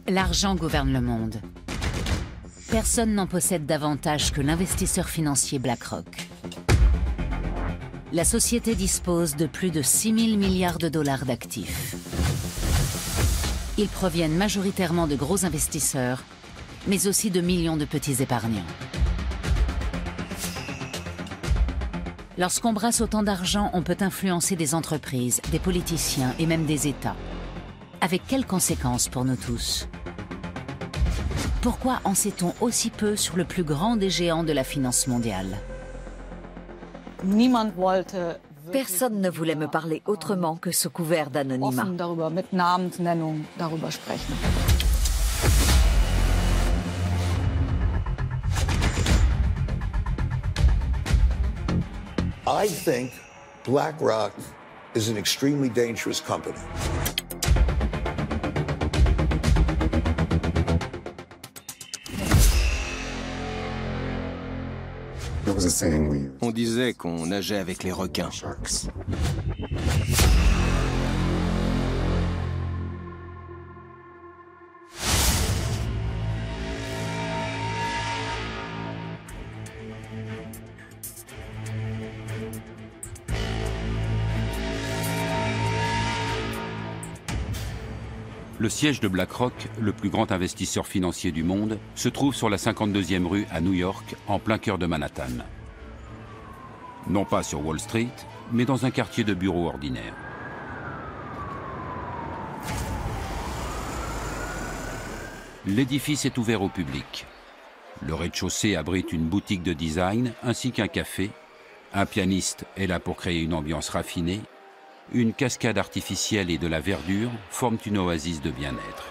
L'argent gouverne le monde. Personne n'en possède davantage que l'investisseur financier BlackRock. La société dispose de plus de 6 000 milliards de dollars d'actifs. Ils proviennent majoritairement de gros investisseurs, mais aussi de millions de petits épargnants. Lorsqu'on brasse autant d'argent, on peut influencer des entreprises, des politiciens et même des États. Avec quelles conséquences pour nous tous? Pourquoi en sait-on aussi peu sur le plus grand des géants de la finance mondiale? Personne ne voulait me parler autrement que sous couvert d'anonymat. I think BlackRock is an extremely dangerous company. On disait qu'on nageait avec les requins. Le siège de BlackRock, le plus grand investisseur financier du monde, se trouve sur la 52e rue à New York, en plein cœur de Manhattan. Non pas sur Wall Street, mais dans un quartier de bureaux ordinaire. L'édifice est ouvert au public. Le rez-de-chaussée abrite une boutique de design ainsi qu'un café. Un pianiste est là pour créer une ambiance raffinée. Une cascade artificielle et de la verdure forment une oasis de bien-être.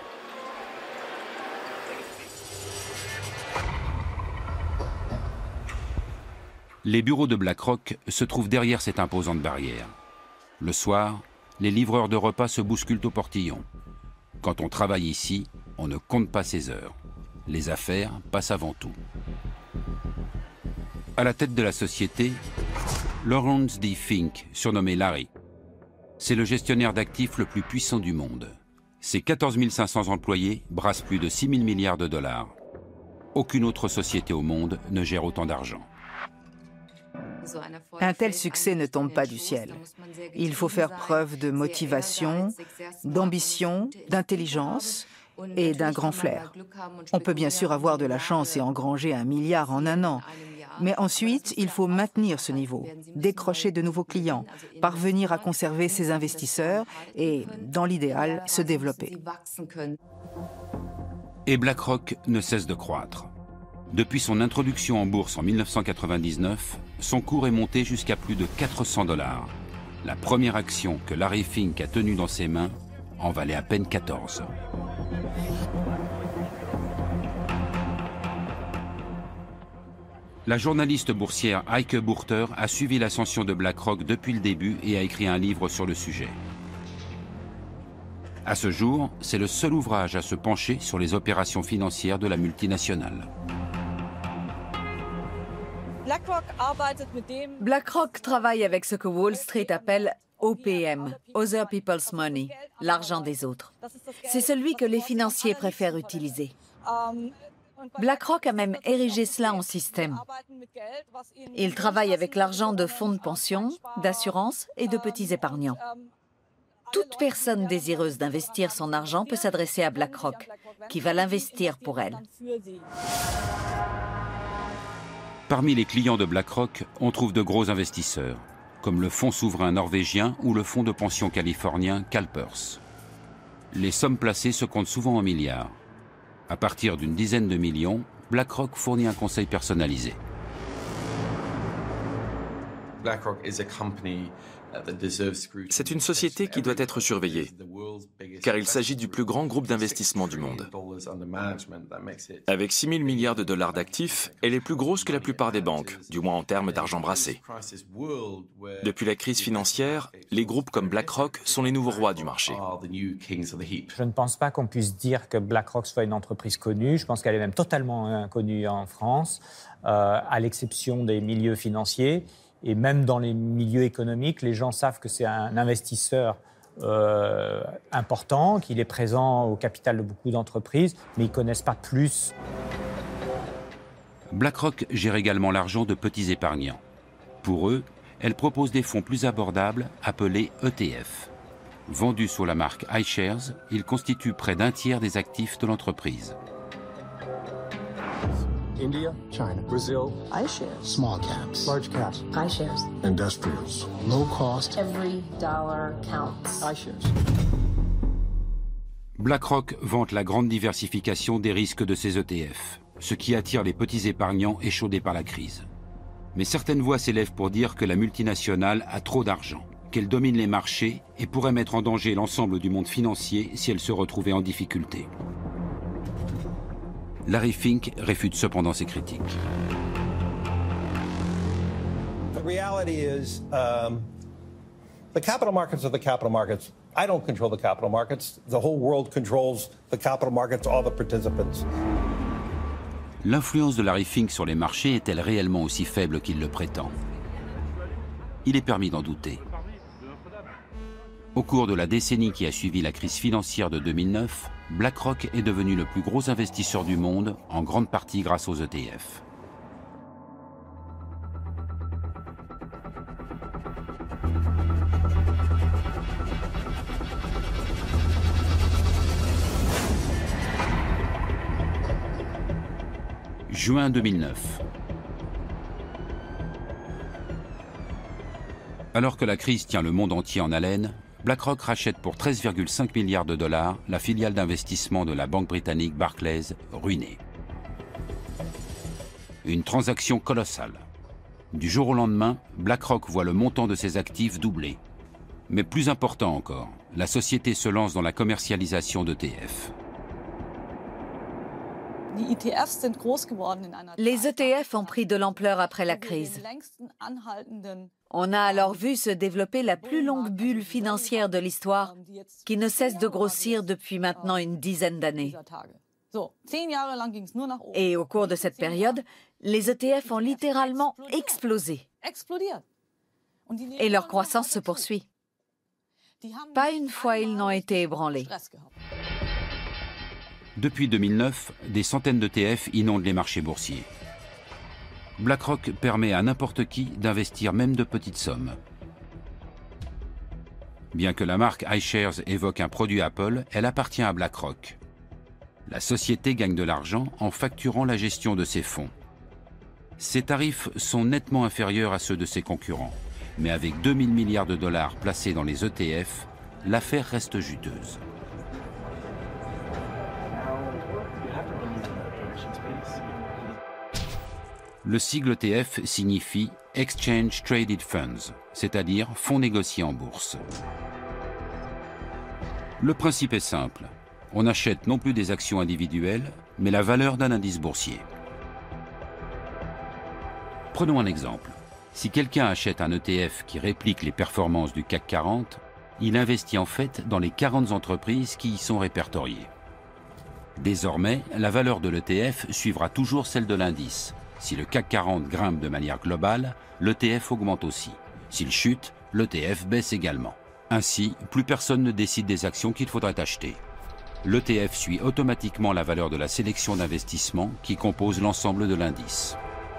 Les bureaux de BlackRock se trouvent derrière cette imposante barrière. Le soir, les livreurs de repas se bousculent au portillon. Quand on travaille ici, on ne compte pas ses heures. Les affaires passent avant tout. À la tête de la société, Lawrence D. Fink, surnommé Larry. C'est le gestionnaire d'actifs le plus puissant du monde. Ses 14 500 employés brassent plus de 6 000 milliards de dollars. Aucune autre société au monde ne gère autant d'argent. Un tel succès ne tombe pas du ciel. Il faut faire preuve de motivation, d'ambition, d'intelligence et d'un grand flair. On peut bien sûr avoir de la chance et engranger 1 milliard en un an. Mais ensuite, il faut maintenir ce niveau, décrocher de nouveaux clients, parvenir à conserver ses investisseurs et, dans l'idéal, se développer. Et BlackRock ne cesse de croître. Depuis son introduction en bourse en 1999, son cours est monté jusqu'à plus de 400 $. La première action que Larry Fink a tenue dans ses mains en valait à peine 14. La journaliste boursière Heike Burter a suivi l'ascension de BlackRock depuis le début et a écrit un livre sur le sujet. À ce jour, c'est le seul ouvrage à se pencher sur les opérations financières de la multinationale. BlackRock travaille avec ce que Wall Street appelle OPM, Other People's Money, l'argent des autres. C'est celui que les financiers préfèrent utiliser. BlackRock a même érigé cela en système. Il travaille avec l'argent de fonds de pension, d'assurance et de petits épargnants. Toute personne désireuse d'investir son argent peut s'adresser à BlackRock, qui va l'investir pour elle. Parmi les clients de BlackRock, on trouve de gros investisseurs, comme le fonds souverain norvégien ou le fonds de pension californien CalPERS. Les sommes placées se comptent souvent en milliards. À partir d'une dizaine de millions, BlackRock fournit un conseil personnalisé. C'est une société qui doit être surveillée, car il s'agit du plus grand groupe d'investissement du monde. Avec 6 000 milliards de dollars d'actifs, elle est plus grosse que la plupart des banques, du moins en termes d'argent brassé. Depuis la crise financière, les groupes comme BlackRock sont les nouveaux rois du marché. Je ne pense pas qu'on puisse dire que BlackRock soit une entreprise connue. Je pense qu'elle est même totalement inconnue en France, à l'exception des milieux financiers. Et même dans les milieux économiques, les gens savent que c'est un investisseur important, qu'il est présent au capital de beaucoup d'entreprises, mais ils ne connaissent pas plus. BlackRock gère également l'argent de petits épargnants. Pour eux, elle propose des fonds plus abordables appelés ETF. Vendus sous la marque iShares, ils constituent près d'un tiers des actifs de l'entreprise. India, China, Brazil, iShares, small caps, large caps, iShares, industrials, low cost, every dollar counts, iShares. BlackRock vante la grande diversification des risques de ses ETF, ce qui attire les petits épargnants échaudés par la crise. Mais certaines voix s'élèvent pour dire que la multinationale a trop d'argent, qu'elle domine les marchés et pourrait mettre en danger l'ensemble du monde financier si elle se retrouvait en difficulté. Larry Fink réfute cependant ces critiques. The reality is, the capital markets are the capital markets. I don't control the capital markets. The whole world controls the capital markets, all the participants. L'influence de Larry Fink sur les marchés est-elle réellement aussi faible qu'il le prétend? Il est permis d'en douter. Au cours de la décennie qui a suivi la crise financière de 2009, BlackRock est devenu le plus gros investisseur du monde, en grande partie grâce aux ETF. Juin 2009. Alors que la crise tient le monde entier en haleine, BlackRock rachète pour 13,5 milliards de dollars la filiale d'investissement de la banque britannique Barclays, ruinée. Une transaction colossale. Du jour au lendemain, BlackRock voit le montant de ses actifs doubler. Mais plus important encore, la société se lance dans la commercialisation d'ETF. Les ETF ont pris de l'ampleur après la crise. On a alors vu se développer la plus longue bulle financière de l'histoire, qui ne cesse de grossir depuis maintenant une dizaine d'années. Et au cours de cette période, les ETF ont littéralement explosé. Et leur croissance se poursuit. Pas une fois ils n'ont été ébranlés. Depuis 2009, des centaines d'ETF inondent les marchés boursiers. BlackRock permet à n'importe qui d'investir même de petites sommes. Bien que la marque iShares évoque un produit Apple, elle appartient à BlackRock. La société gagne de l'argent en facturant la gestion de ses fonds. Ses tarifs sont nettement inférieurs à ceux de ses concurrents, mais avec 2000 milliards de dollars placés dans les ETF, l'affaire reste juteuse. Le sigle ETF signifie Exchange Traded Funds, c'est-à-dire fonds négociés en bourse. Le principe est simple. On achète non plus des actions individuelles, mais la valeur d'un indice boursier. Prenons un exemple. Si quelqu'un achète un ETF qui réplique les performances du CAC 40, il investit en fait dans les 40 entreprises qui y sont répertoriées. Désormais, la valeur de l'ETF suivra toujours celle de l'indice. Si le CAC 40 grimpe de manière globale, l'ETF augmente aussi. S'il chute, l'ETF baisse également. Ainsi, plus personne ne décide des actions qu'il faudrait acheter. L'ETF suit automatiquement la valeur de la sélection d'investissement qui compose l'ensemble de l'indice.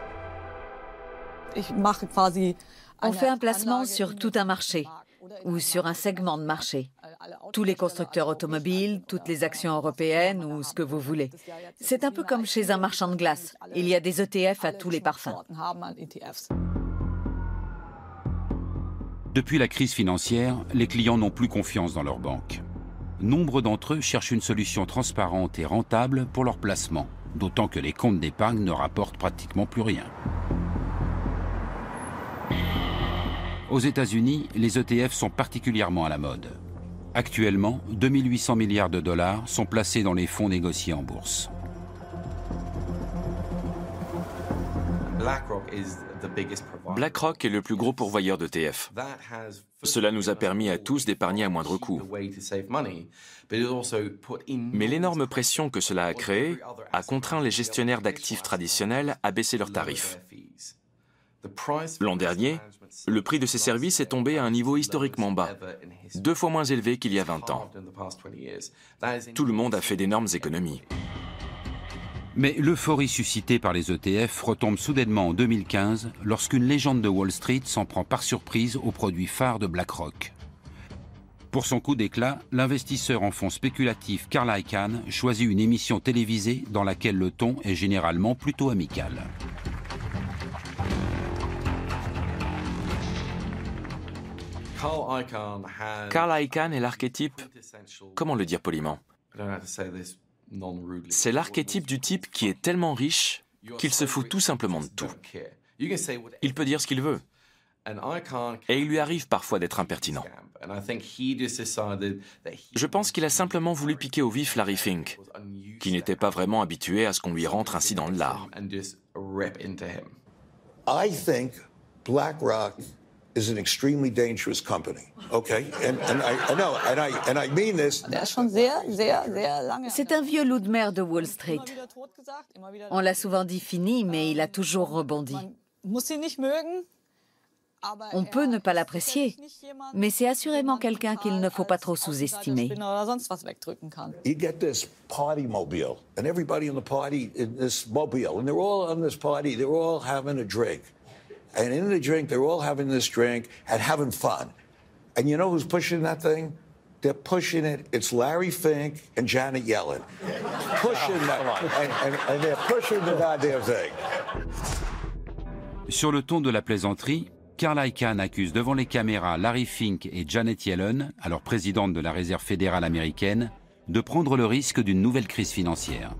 On fait un placement sur tout un marché ou sur un segment de marché. Tous les constructeurs automobiles, toutes les actions européennes ou ce que vous voulez. C'est un peu comme chez un marchand de glace. Il y a des ETF à tous les parfums. Depuis la crise financière, les clients n'ont plus confiance dans leurs banques. Nombre d'entre eux cherchent une solution transparente et rentable pour leur placement, d'autant que les comptes d'épargne ne rapportent pratiquement plus rien. Aux États-Unis, les ETF sont particulièrement à la mode. Actuellement, 2800 milliards de dollars sont placés dans les fonds négociés en bourse. BlackRock est le plus gros pourvoyeur d'ETF. Cela nous a permis à tous d'épargner à moindre coût. Mais l'énorme pression que cela a créée a contraint les gestionnaires d'actifs traditionnels à baisser leurs tarifs. L'an dernier, le prix de ces services est tombé à un niveau historiquement bas, 2 fois moins élevé qu'il y a 20 ans. Tout le monde a fait d'énormes économies. Mais l'euphorie suscitée par les ETF retombe soudainement en 2015 lorsqu'une légende de Wall Street s'en prend par surprise aux produits phares de BlackRock. Pour son coup d'éclat, l'investisseur en fonds spéculatif Carl Icahn choisit une émission télévisée dans laquelle le ton est généralement plutôt amical. Carl Icahn est l'archétype, comment le dire poliment? C'est l'archétype du type qui est tellement riche qu'il se fout tout simplement de tout. Il peut dire ce qu'il veut. Et il lui arrive parfois d'être impertinent. Je pense qu'il a simplement voulu piquer au vif Larry Fink, qui n'était pas vraiment habitué à ce qu'on lui rentre ainsi dans le lard. I think BlackRock is an extremely dangerous company. Okay, and I mean this. C'est un vieux loup de mer de Wall Street. On l'a souvent dit fini, mais il a toujours rebondi. On peut ne pas l'apprécier, mais c'est assurément quelqu'un qu'il ne faut pas trop sous-estimer. You get this party mobile, and everybody in the party in this mobile, and they're all on this party, they're all having a drink. And in the drink, they're all having this drink and having fun. And you know who's pushing that thing? They're pushing it. It's Larry Fink and Janet Yellen. Pushing that. And they're pushing the goddamn thing. Sur le ton de la plaisanterie, Carl Icahn accuse devant les caméras Larry Fink et Janet Yellen, alors présidente de la Réserve fédérale américaine, de prendre le risque d'une nouvelle crise financière.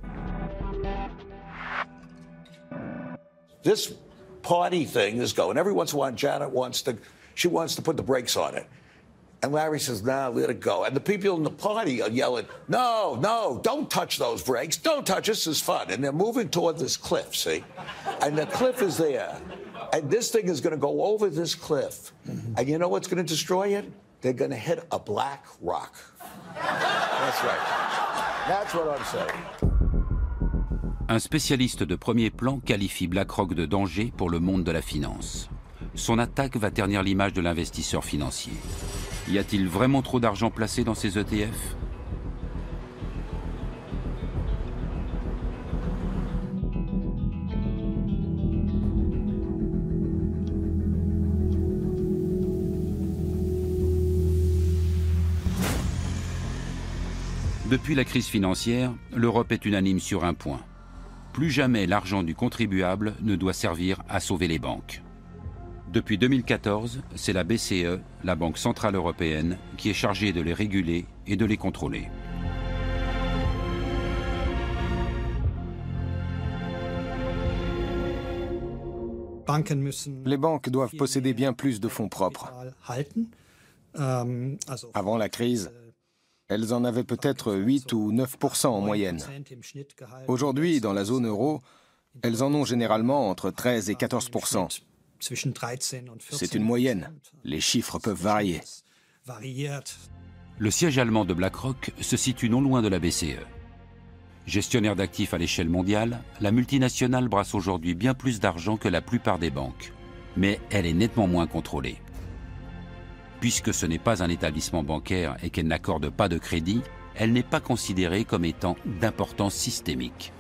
This party thing is going. Every once in a while, Janet wants to put the brakes on it. And Larry says, nah, let it go. And the people in the party are yelling, no, don't touch those brakes. Don't touch, this is fun. And they're moving toward this cliff, see? And the cliff is there. And this thing is going to go over this cliff. And you know what's going to destroy it? They're going to hit a black rock. That's right. That's what I'm saying. Un spécialiste de premier plan qualifie BlackRock de danger pour le monde de la finance. Son attaque va ternir l'image de l'investisseur financier. Y a-t-il vraiment trop d'argent placé dans ces ETF ? Depuis la crise financière, l'Europe est unanime sur un point. Plus jamais l'argent du contribuable ne doit servir à sauver les banques. Depuis 2014, c'est la BCE, la Banque centrale européenne, qui est chargée de les réguler et de les contrôler. Les banques doivent posséder bien plus de fonds propres. Avant la crise, elles en avaient peut-être 8 ou 9% en moyenne. Aujourd'hui, dans la zone euro, elles en ont généralement entre 13 et 14%. C'est une moyenne. Les chiffres peuvent varier. Le siège allemand de BlackRock se situe non loin de la BCE. Gestionnaire d'actifs à l'échelle mondiale, la multinationale brasse aujourd'hui bien plus d'argent que la plupart des banques. Mais elle est nettement moins contrôlée. Puisque ce n'est pas un établissement bancaire et qu'elle n'accorde pas de crédit, elle n'est pas considérée comme étant d'importance systémique.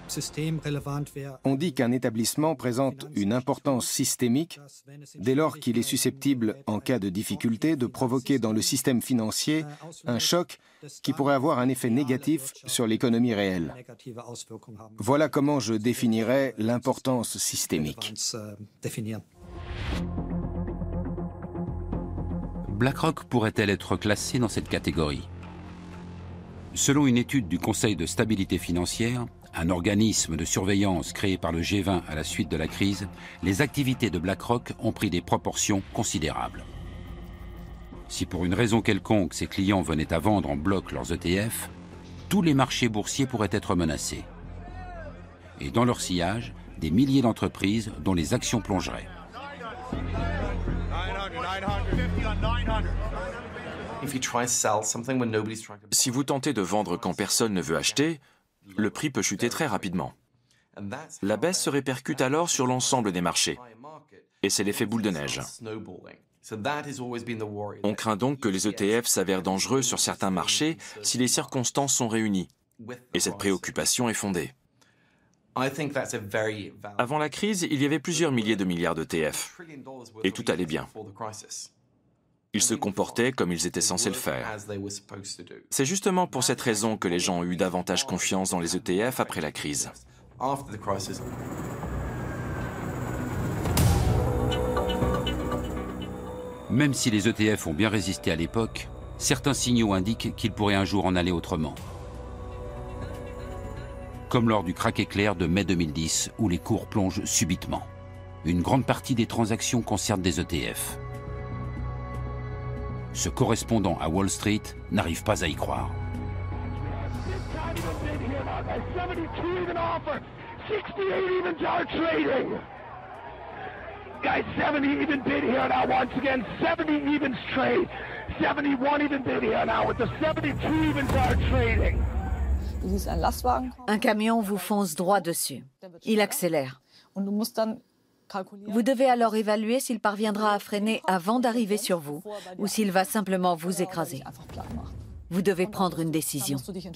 On dit qu'un établissement présente une importance systémique dès lors qu'il est susceptible, en cas de difficulté, de provoquer dans le système financier un choc qui pourrait avoir un effet négatif sur l'économie réelle. Voilà comment je définirais l'importance systémique. BlackRock pourrait-elle être classée dans cette catégorie? Selon une étude du Conseil de stabilité financière, un organisme de surveillance créé par le G20 à la suite de la crise, les activités de BlackRock ont pris des proportions considérables. Si pour une raison quelconque ses clients venaient à vendre en bloc leurs ETF, tous les marchés boursiers pourraient être menacés. Et dans leur sillage, des milliers d'entreprises dont les actions plongeraient. Si vous tentez de vendre quand personne ne veut acheter, le prix peut chuter très rapidement. La baisse se répercute alors sur l'ensemble des marchés. Et c'est l'effet boule de neige. On craint donc que les ETF s'avèrent dangereux sur certains marchés si les circonstances sont réunies. Et cette préoccupation est fondée. Avant la crise, il y avait plusieurs milliers de milliards d'ETF. Et tout allait bien. Ils se comportaient comme ils étaient censés le faire. C'est justement pour cette raison que les gens ont eu davantage confiance dans les ETF après la crise. Même si les ETF ont bien résisté à l'époque, certains signaux indiquent qu'il pourrait un jour en aller autrement. Comme lors du krach éclair de mai 2010, où les cours plongent subitement. Une grande partie des transactions concernent des ETF. Ce correspondant à Wall Street n'arrive pas à y croire. Guys, 70 even bid here now once again. 70 evens trade. 71 even bid here now with the 72 evens are trading. Un camion vous fonce droit dessus. Il accélère. Vous devez alors évaluer s'il parviendra à freiner avant d'arriver sur vous ou s'il va simplement vous écraser. Vous devez prendre une décision.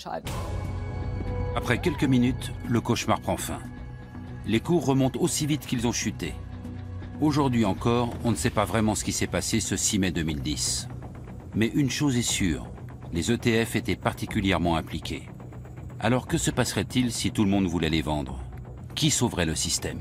Après quelques minutes, le cauchemar prend fin. Les cours remontent aussi vite qu'ils ont chuté. Aujourd'hui encore, on ne sait pas vraiment ce qui s'est passé ce 6 mai 2010. Mais une chose est sûre, les ETF étaient particulièrement impliqués. Alors que se passerait-il si tout le monde voulait les vendre? Qui sauverait le système?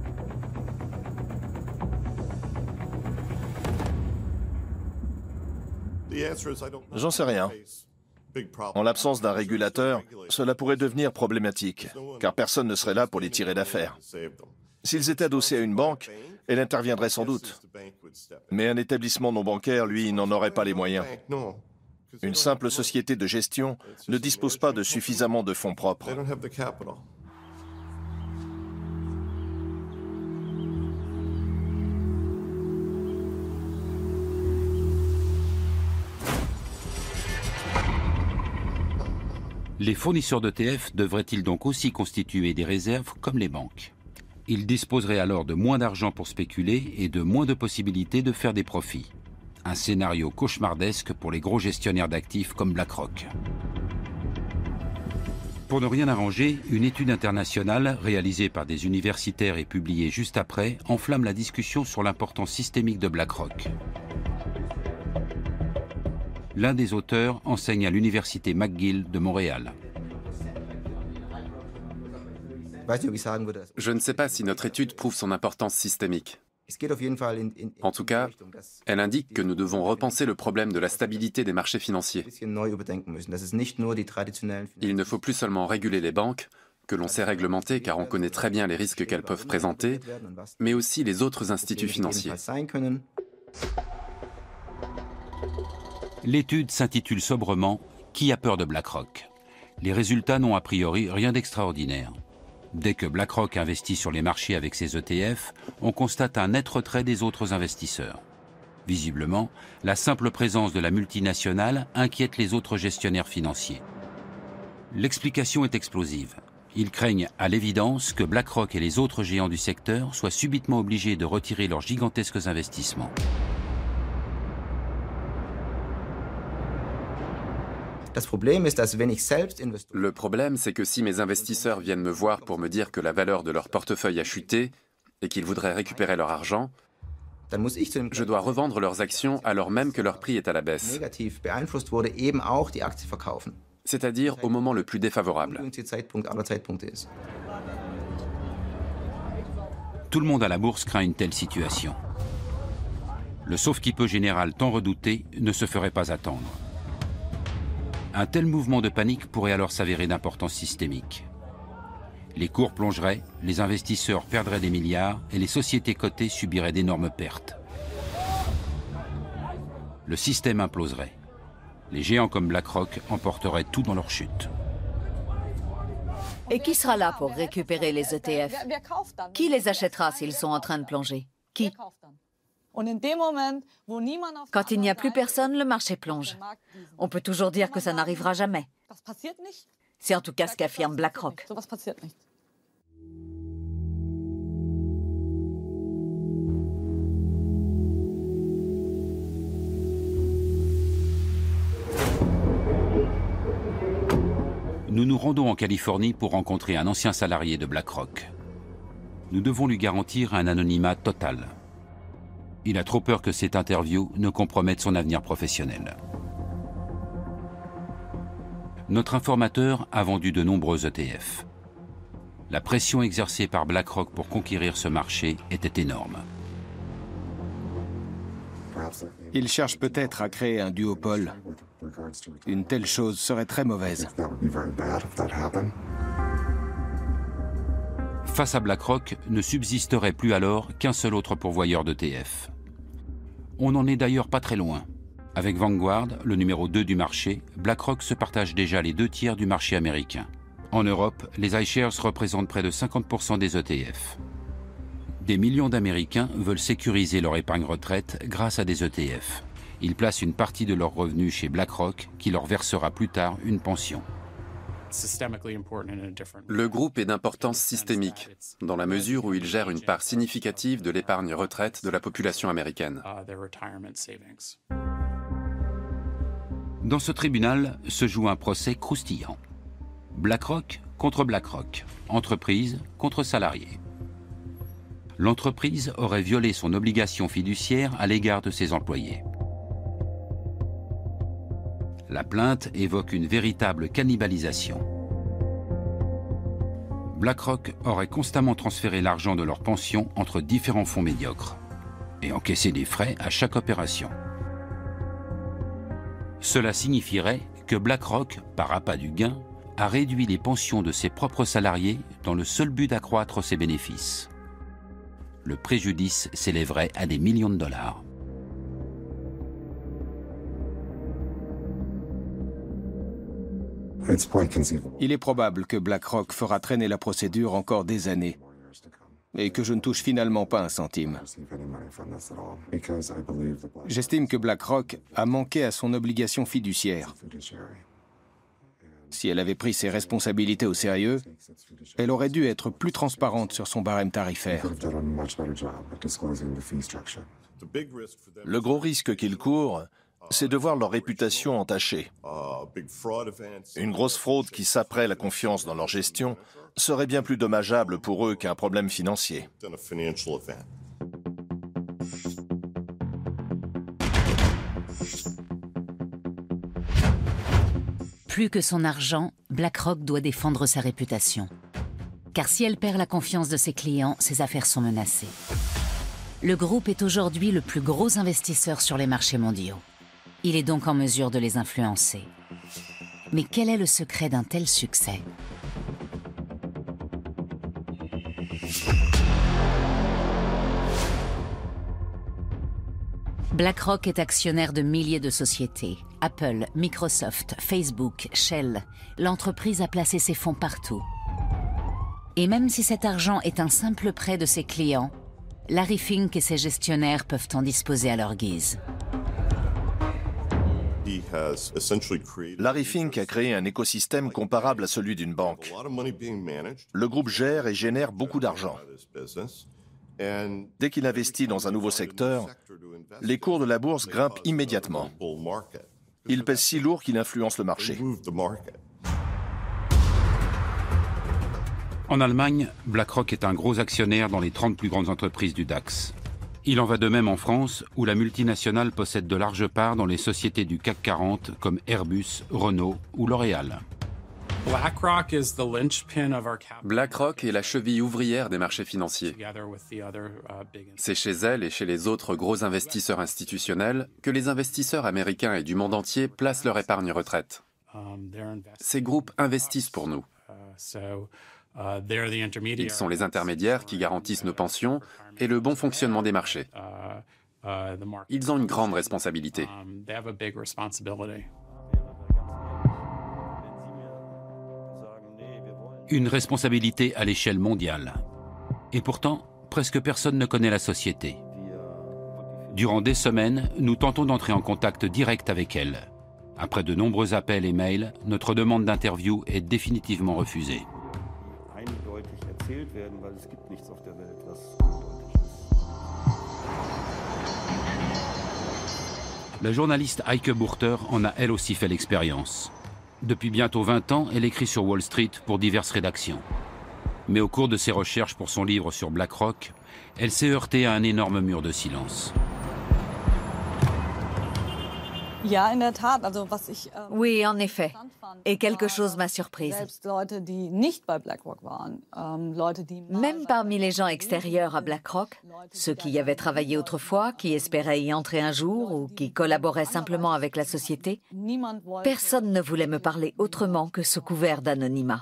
J'en sais rien. En l'absence d'un régulateur, cela pourrait devenir problématique, car personne ne serait là pour les tirer d'affaire. S'ils étaient adossés à une banque, elle interviendrait sans doute. Mais un établissement non bancaire, lui, n'en aurait pas les moyens. Une simple société de gestion ne dispose pas de suffisamment de fonds propres. Les fournisseurs d'ETF devraient-ils donc aussi constituer des réserves comme les banques? Ils disposeraient alors de moins d'argent pour spéculer et de moins de possibilités de faire des profits. Un scénario cauchemardesque pour les gros gestionnaires d'actifs comme BlackRock. Pour ne rien arranger, une étude internationale réalisée par des universitaires et publiée juste après enflamme la discussion sur l'importance systémique de BlackRock. L'un des auteurs enseigne à l'université McGill de Montréal. Je ne sais pas si notre étude prouve son importance systémique. En tout cas, elle indique que nous devons repenser le problème de la stabilité des marchés financiers. Il ne faut plus seulement réguler les banques, que l'on sait réglementer car on connaît très bien les risques qu'elles peuvent présenter, mais aussi les autres instituts financiers. L'étude s'intitule sobrement « Qui a peur de BlackRock ?» Les résultats n'ont a priori rien d'extraordinaire. Dès que BlackRock investit sur les marchés avec ses ETF, on constate un net retrait des autres investisseurs. Visiblement, la simple présence de la multinationale inquiète les autres gestionnaires financiers. L'explication est explosive. Ils craignent à l'évidence que BlackRock et les autres géants du secteur soient subitement obligés de retirer leurs gigantesques investissements. Le problème, c'est que si mes investisseurs viennent me voir pour me dire que la valeur de leur portefeuille a chuté et qu'ils voudraient récupérer leur argent, je dois revendre leurs actions alors même que leur prix est à la baisse. C'est-à-dire au moment le plus défavorable. Tout le monde à la bourse craint une telle situation. Le sauve-qui-peut général tant redouté ne se ferait pas attendre. Un tel mouvement de panique pourrait alors s'avérer d'importance systémique. Les cours plongeraient, les investisseurs perdraient des milliards et les sociétés cotées subiraient d'énormes pertes. Le système imploserait. Les géants comme BlackRock emporteraient tout dans leur chute. Et qui sera là pour récupérer les ETF? Qui les achètera s'ils sont en train de plonger? Qui? Quand il n'y a plus personne, le marché plonge. On peut toujours dire que ça n'arrivera jamais. C'est en tout cas ce qu'affirme BlackRock. Nous nous rendons en Californie pour rencontrer un ancien salarié de BlackRock. Nous devons lui garantir un anonymat total. Il a trop peur que cette interview ne compromette son avenir professionnel. Notre informateur a vendu de nombreux ETF. La pression exercée par BlackRock pour conquérir ce marché était énorme. Il cherche peut-être à créer un duopole. Une telle chose serait très mauvaise. Face à BlackRock, ne subsisterait plus alors qu'un seul autre pourvoyeur d'ETF. On n'en est d'ailleurs pas très loin. Avec Vanguard, le numéro 2 du marché, BlackRock se partage déjà les 2/3 du marché américain. En Europe, les iShares représentent près de 50% des ETF. Des millions d'Américains veulent sécuriser leur épargne retraite grâce à des ETF. Ils placent une partie de leurs revenus chez BlackRock qui leur versera plus tard une pension. Le groupe est d'importance systémique, dans la mesure où il gère une part significative de l'épargne retraite de la population américaine. Dans ce tribunal se joue un procès croustillant. BlackRock contre BlackRock, entreprise contre salarié. L'entreprise aurait violé son obligation fiduciaire à l'égard de ses employés. La plainte évoque une véritable cannibalisation. BlackRock aurait constamment transféré l'argent de leur pension entre différents fonds médiocres et encaissé des frais à chaque opération. Cela signifierait que BlackRock, par appât du gain, a réduit les pensions de ses propres salariés dans le seul but d'accroître ses bénéfices. Le préjudice s'élèverait à des millions de dollars. Il est probable que BlackRock fera traîner la procédure encore des années et que je ne touche finalement pas un centime. J'estime que BlackRock a manqué à son obligation fiduciaire. Si elle avait pris ses responsabilités au sérieux, elle aurait dû être plus transparente sur son barème tarifaire. Le gros risque qu'ils courent, c'est de voir leur réputation entachée. Une grosse fraude qui saperait la confiance dans leur gestion serait bien plus dommageable pour eux qu'un problème financier. Plus que son argent, BlackRock doit défendre sa réputation. Car si elle perd la confiance de ses clients, ses affaires sont menacées. Le groupe est aujourd'hui le plus gros investisseur sur les marchés mondiaux. Il est donc en mesure de les influencer. Mais quel est le secret d'un tel succès ? BlackRock est actionnaire de milliers de sociétés. Apple, Microsoft, Facebook, Shell. L'entreprise a placé ses fonds partout. Et même si cet argent est un simple prêt de ses clients, Larry Fink et ses gestionnaires peuvent en disposer à leur guise. Larry Fink a créé un écosystème comparable à celui d'une banque. Le groupe gère et génère beaucoup d'argent. Dès qu'il investit dans un nouveau secteur, les cours de la bourse grimpent immédiatement. Il pèse si lourd qu'il influence le marché. En Allemagne, BlackRock est un gros actionnaire dans les 30 plus grandes entreprises du DAX. Il en va de même en France, où la multinationale possède de larges parts dans les sociétés du CAC 40 comme Airbus, Renault ou L'Oréal. BlackRock est la cheville ouvrière des marchés financiers. C'est chez elle et chez les autres gros investisseurs institutionnels que les investisseurs américains et du monde entier placent leur épargne retraite. Ces groupes investissent pour nous. Ils sont les intermédiaires qui garantissent nos pensions et le bon fonctionnement des marchés. Ils ont une grande responsabilité. Une responsabilité à l'échelle mondiale. Et pourtant, presque personne ne connaît la société. Durant des semaines, nous tentons d'entrer en contact direct avec elle. Après de nombreux appels et mails, notre demande d'interview est définitivement refusée. La journaliste Heike Burter en a elle aussi fait l'expérience. Depuis bientôt 20 ans, elle écrit sur Wall Street pour diverses rédactions. Mais au cours de ses recherches pour son livre sur BlackRock, elle s'est heurtée à un énorme mur de silence. Oui, en effet. Et quelque chose m'a surprise. Même parmi les gens extérieurs à BlackRock, ceux qui y avaient travaillé autrefois, qui espéraient y entrer un jour ou qui collaboraient simplement avec la société, personne ne voulait me parler autrement que sous couvert d'anonymat.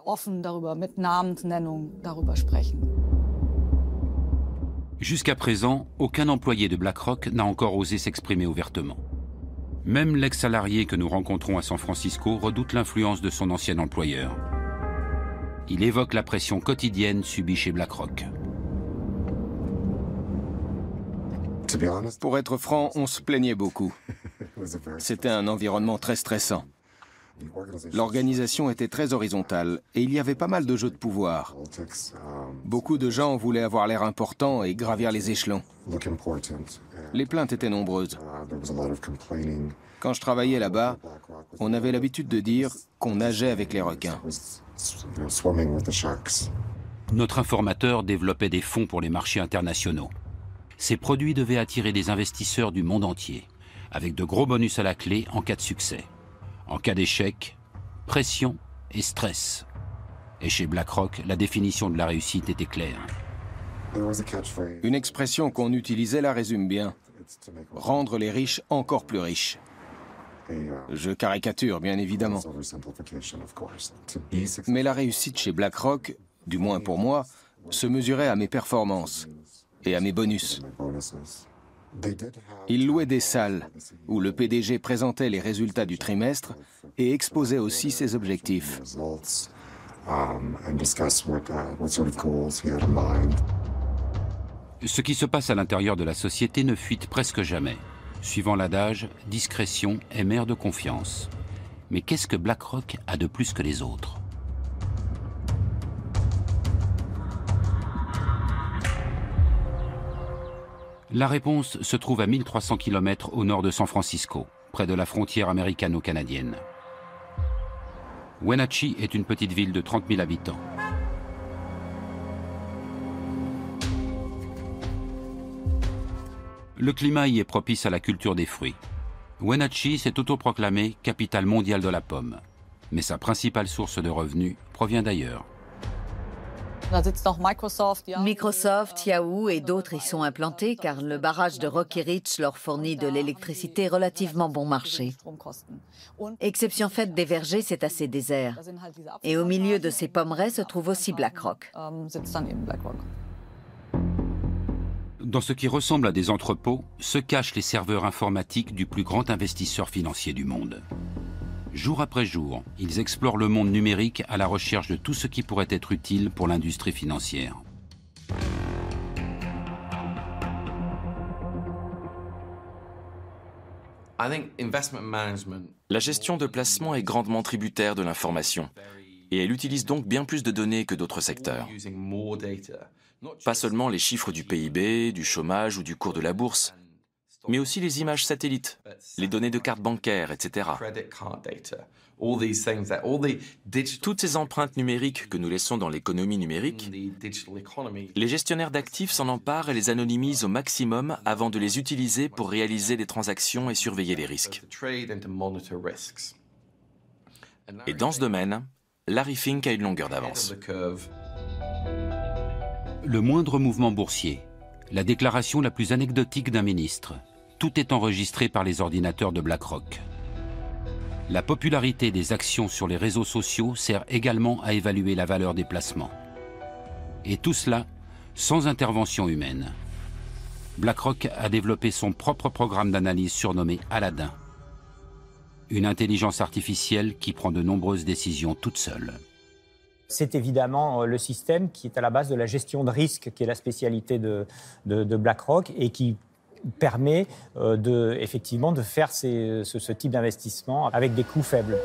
Jusqu'à présent, aucun employé de BlackRock n'a encore osé s'exprimer ouvertement. Même l'ex-salarié que nous rencontrons à San Francisco redoute l'influence de son ancien employeur. Il évoque la pression quotidienne subie chez BlackRock. Pour être franc, on se plaignait beaucoup. C'était un environnement très stressant. L'organisation était très horizontale et il y avait pas mal de jeux de pouvoir. Beaucoup de gens voulaient avoir l'air important et gravir les échelons. Les plaintes étaient nombreuses. Quand je travaillais là-bas, on avait l'habitude de dire qu'on nageait avec les requins. Notre informateur développait des fonds pour les marchés internationaux. Ces produits devaient attirer des investisseurs du monde entier, avec de gros bonus à la clé en cas de succès. En cas d'échec, pression et stress. Et chez BlackRock, la définition de la réussite était claire. Une expression qu'on utilisait la résume bien. Rendre les riches encore plus riches. Je caricature, bien évidemment. Mais la réussite chez BlackRock, du moins pour moi, se mesurait à mes performances et à mes bonus. Ils louaient des salles où le PDG présentait les résultats du trimestre et exposait aussi ses objectifs. Ce qui se passe à l'intérieur de la société ne fuite presque jamais. Suivant l'adage, discrétion est mère de confiance. Mais qu'est-ce que BlackRock a de plus que les autres ? La réponse se trouve à 1300 km au nord de San Francisco, près de la frontière américano-canadienne. Wenatchee est une petite ville de 30 000 habitants. Le climat y est propice à la culture des fruits. Wenatchee s'est autoproclamée capitale mondiale de la pomme. Mais sa principale source de revenus provient d'ailleurs. Microsoft, Yahoo et d'autres y sont implantés car le barrage de Rocky Ridge leur fournit de l'électricité relativement bon marché. Exception faite des vergers, c'est assez désert. Et au milieu de ces pommeraies se trouve aussi BlackRock. Dans ce qui ressemble à des entrepôts, se cachent les serveurs informatiques du plus grand investisseur financier du monde. Jour après jour, ils explorent le monde numérique à la recherche de tout ce qui pourrait être utile pour l'industrie financière. La gestion de placement est grandement tributaire de l'information et elle utilise donc bien plus de données que d'autres secteurs. Pas seulement les chiffres du PIB, du chômage ou du cours de la bourse, mais aussi les images satellites, les données de cartes bancaires, etc. Toutes ces empreintes numériques que nous laissons dans l'économie numérique, les gestionnaires d'actifs s'en emparent et les anonymisent au maximum avant de les utiliser pour réaliser des transactions et surveiller les risques. Et dans ce domaine, Larry Fink a une longueur d'avance. Le moindre mouvement boursier, la déclaration la plus anecdotique d'un ministre, tout est enregistré par les ordinateurs de BlackRock. La popularité des actions sur les réseaux sociaux sert également à évaluer la valeur des placements. Et tout cela sans intervention humaine. BlackRock a développé son propre programme d'analyse surnommé Aladdin. Une intelligence artificielle qui prend de nombreuses décisions toute seule. C'est évidemment le système qui est à la base de la gestion de risque, qui est la spécialité de BlackRock et qui permet effectivement de faire ce type d'investissement avec des coûts faibles.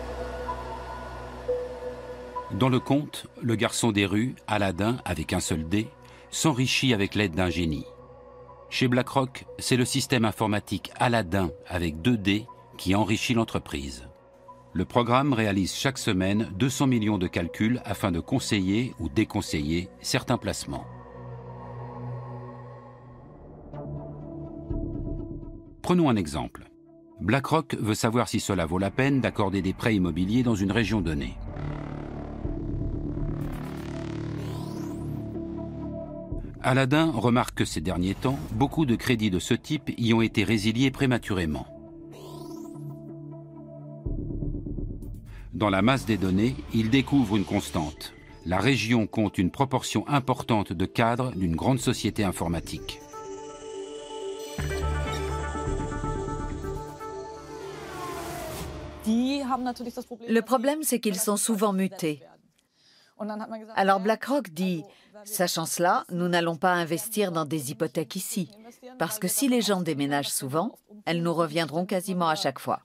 Dans le conte, le garçon des rues, Aladdin, avec un seul dé, s'enrichit avec l'aide d'un génie. Chez BlackRock, c'est le système informatique Aladdin avec 2 dés qui enrichit l'entreprise. Le programme réalise chaque semaine 200 millions de calculs afin de conseiller ou déconseiller certains placements. Prenons un exemple. BlackRock veut savoir si cela vaut la peine d'accorder des prêts immobiliers dans une région donnée. Aladdin remarque que ces derniers temps, beaucoup de crédits de ce type y ont été résiliés prématurément. Dans la masse des données, il découvre une constante. La région compte une proportion importante de cadres d'une grande société informatique. Le problème, c'est qu'ils sont souvent mutés. Alors BlackRock dit, sachant cela, nous n'allons pas investir dans des hypothèques ici, parce que si les gens déménagent souvent, elles nous reviendront quasiment à chaque fois.